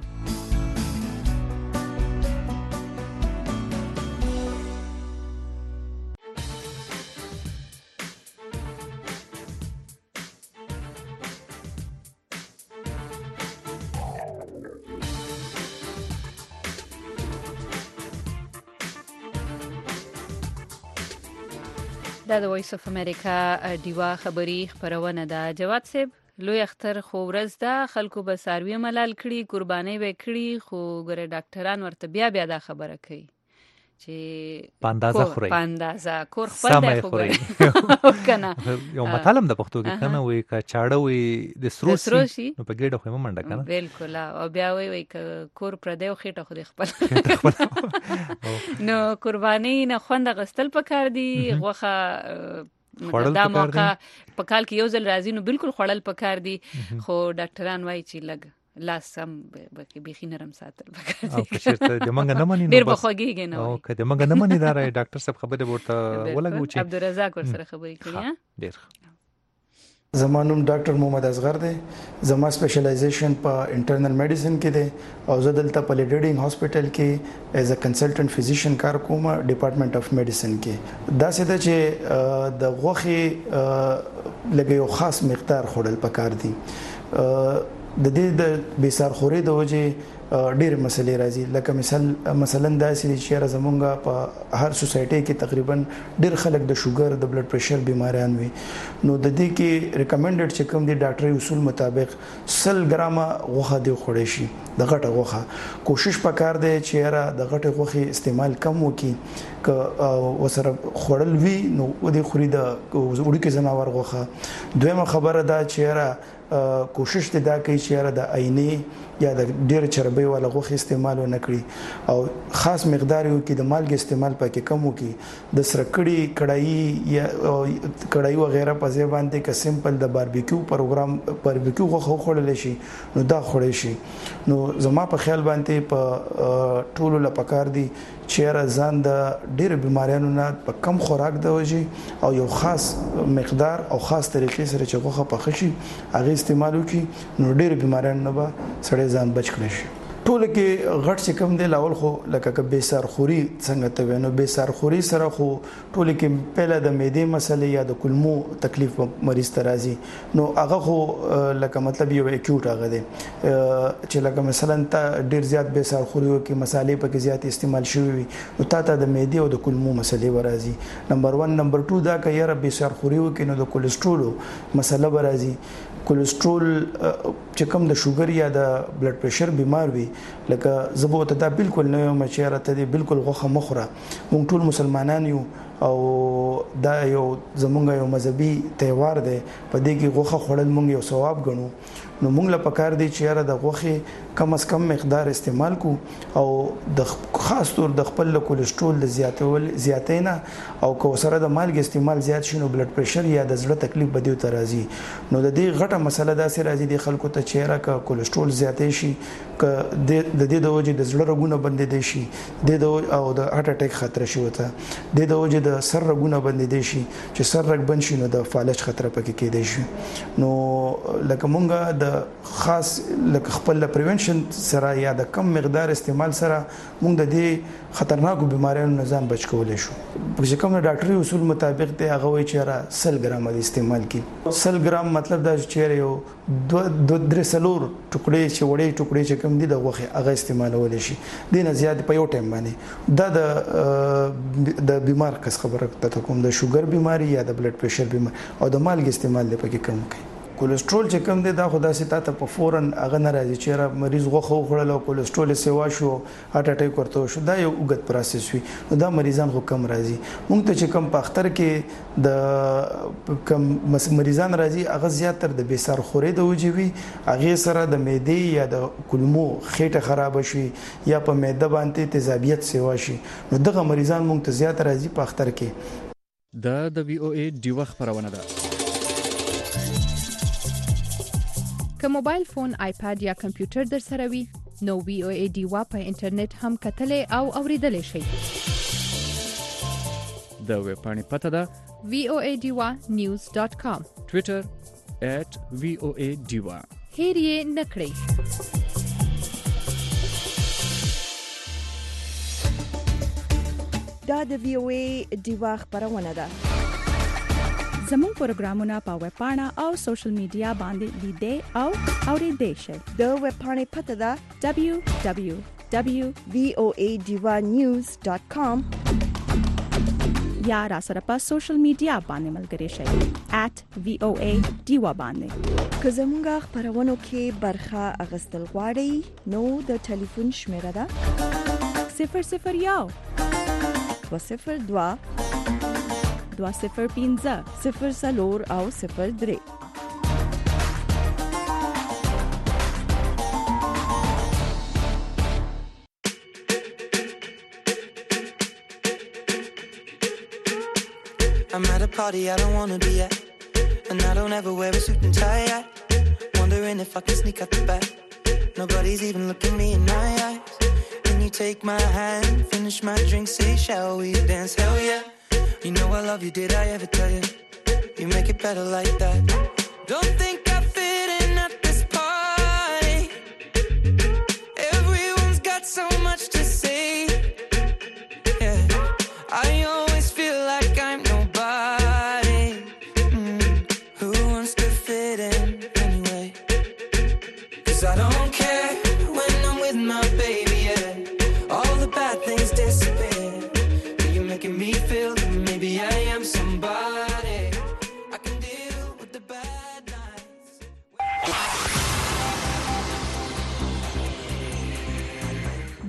دا د وایس اف امریکا ډیوا خبری خبرونه ده. جواد صاحب لوی اختر خو ورځ ده خلکو به ساروی ملال کړي قرباني به کړي خو ګره ډاکټران ورته بیا بیا دا خبره کوي چې پاندازه خوري پاندازه کور خپل دی خو کنه یو مطلب د پښتو کې کنه وای ک چاړه وای د سروسي نو په ګډه خو منډه کنه بالکل او بیا وای وای ک کور پر دی خېټه خو خپل نو قرباني نه خوند غستل پکار دی غوخه دا موقع په کال کې یو ځل راځي نو بالکل خړل پکار دی خو ډاکټران وای چې لګ لاس سم به بيخي نرم ساتل پکار او شرط د منګ نه مني ډیر بخوږي نه او کله منګ نه مني دا ډاکټر صاحب خبره ورته ولګو چې عبدالرزاق ور سره خبرې کړې ډیر زمانوم ډاکټر محمد اصغر دی زما سپیشلایزیشن په انټرنل میډیسن کې دی او زه دلته په لیډینګ هاسپټل کې ایز ا کنسلټنټ فزیشین کار کوم ډپارټمنټ اف میډیسن کې دا څه ده چې د غوخي لګي یو خاص مقدار خورل پکار دي د دې د بیسار خوري د وجه ډېر مسلې راځي لکه مثال مثلا داسې چې زمونږ په هر سوسایټي کې تقریبا ډېر خلک د شوګر د بلډ پريشر بیماریان وي نو د دې کې ریکمنډډ چې کوم دي ډاکټري اصول مطابق سل ګرامه غوښه دی خوړې شي د غټه غوښه کوشش وکړ دی چې را د غټه غوښه استعمال کم وکړي ک وسره خوړل وی نو د خوري د وړو کې زناور غوښه دویمه خبره دا چې را کوشش دې دا کوي چې را د عینې یا د ډېر چربي ولا غوښه استعمال ونه کړي او خاص مقدار یو کې د مالګ استعمال پکې کم وکړي د سرکړی کړای یا کړای و غیره په ځای باندې ک سمپل د باربیکیو پروګرام باربیکیو غوښه خوړل شي نو دا خوړل شي نو زما په خیال باندې په ټولو لپاره دي چې ځان د ډېر بیماریانو نه په کم خوراک د وجي او یو خاص مقدار او خاص طریقې سره چې غوښه پخ شي هغه استعمال وکړي نو ډېر بیماریان نه به سړی ځان بچ کړی شي ټول کې غټ چې کم دی لاول خو لکه ک بے سرخوري څنګه ته وینو بے سرخوري سره خو ټول کې پهله د معدې مسلې یا د کولمو تکلیف مریض ته راځي نو هغه خو لکه مطلب یو اکیوټ هغه دی چې لکه مثلا ته ډیر زیات بے سرخوري وکي مسالې پکې زیات استعمال شوی وي نو تا ته د معدې او د کولمو مسلې ورازي نمبر واحد نمبر دوه دا ک یاره بے سرخوري وکي نو د کولیسټرول مسله ورازي کولیسټرول چې کوم د شوګر یا د بلډ پريشر بیمار وي لکه زبو ته دا بالکل نه مچاره ته بالکل غوخه مخره مونږ ټول مسلمانان یو او دا یو زمونږ یو مذهبي تهوار دی په دې کې غوخه خوړل مونږ یو ثواب ګڼو نو مونږ له پکار دی چې یاره د غوخه کم از کم مقدار استعمال کو او د خاص طور د خپل کولیسټرول د زیاتول زیاتینا او کو سره د مالګ استعمال زیات شي نو بلډ پريشر یا د زړه تکلیف بده تر راځي نو د دې غټه مسله دا سره راځي د خلکو ته چیرې ک کولیسټرول زیاتې شي ک د دې د وجې د زړه رګونه بندې دي شي د او د هارت اٹیک خطر شي وته د د وجې د سر رګونه بندې دي شي چې سر رګ بند شي نو د فالج خطر پکې کېدای شي نو لکه مونږه د خاص لکه خپل پریونشن سره یا د کم مقدار استعمال سره مونږ د دې خطرناکو بیماریانو نه ځان بچ کولای شو په کوم ډاکټري اصول مطابق ته هغه وی چې سل ګرام د استعمال کی سل ګرام مطلب دا چې یو دو دو درې سلور ټوکړې چې وړې ټوکړې چې کم دي د غوخه هغه استعمالول شي دینه زیات په یو ټیم باندې دا د د بیمار کس خبره ته کوم د شوګر بیماری یا د بلډ پريشر بیماری او د مالګ استعمال لپاره کم کوي کولیسټرول چې کم دی دا خدا سي ته په فورن هغه ناراضي چې مریض غوخه وخړل او کولیسټرول سیوا شو هارت اٹیک ورته شو دا یو وګت پروسس وي نو دا مریضان خو کم راځي مونږ ته چې کم په اختر کې د کم مریضان راځي هغه زیاتره د بیسار خوري د وجوي هغه سره د معدې یا د کولمو خېټه خراب شي یا په معده باندې تیزابیت سیوا شي نو دغه مریضان مونږ ته زیات راځي په اختر کې دا د وی او ای ډیوه خبرونه ده که موبایل فون آیپاد یا کمپیوټر در سره وي نو وی او ای ډیوا په انټرنیټ هم کتلې او اوریدلې شئ د ویب پاڼې پته ده وی او ای ډیوا نیوز ډاٹ کام ټویټر ایٹ وی او ای ډیوا هیر یې نه کړئ دا د وی او ای ډیوا خبرونه ده زموږ پروګرامونه په ویب پاڼه او سوشل میډیا باندې لیدئ او اوریدئ شئ د ویب پاڼې پته ده دبليو دبليو دبليو ډاٹ وی او ای ډیوا نیوز ډاٹ کام یا را سره په سوشل میډیا باندې ملګري شئ ایٹ وی او ای ډیوا باندې که زموږ خبرونو کې برخه اغستل غواړئ نو د ټلیفون شمیره ده صفر صفر یو دوه صفر دوه دوه صفر پنځه صفر څلور او صفر درې I'm at a party I don't wanna be at, and I don't ever wear a suit and tie yet. Wondering if I can sneak out the back. Nobody's even looking me in my eyes. Can you take my hand, finish my drink, say shall we dance? Hell yeah. You know I love you, did I ever tell you? You make it better like that. Don't think I fit in at this party. Everyone's got so much to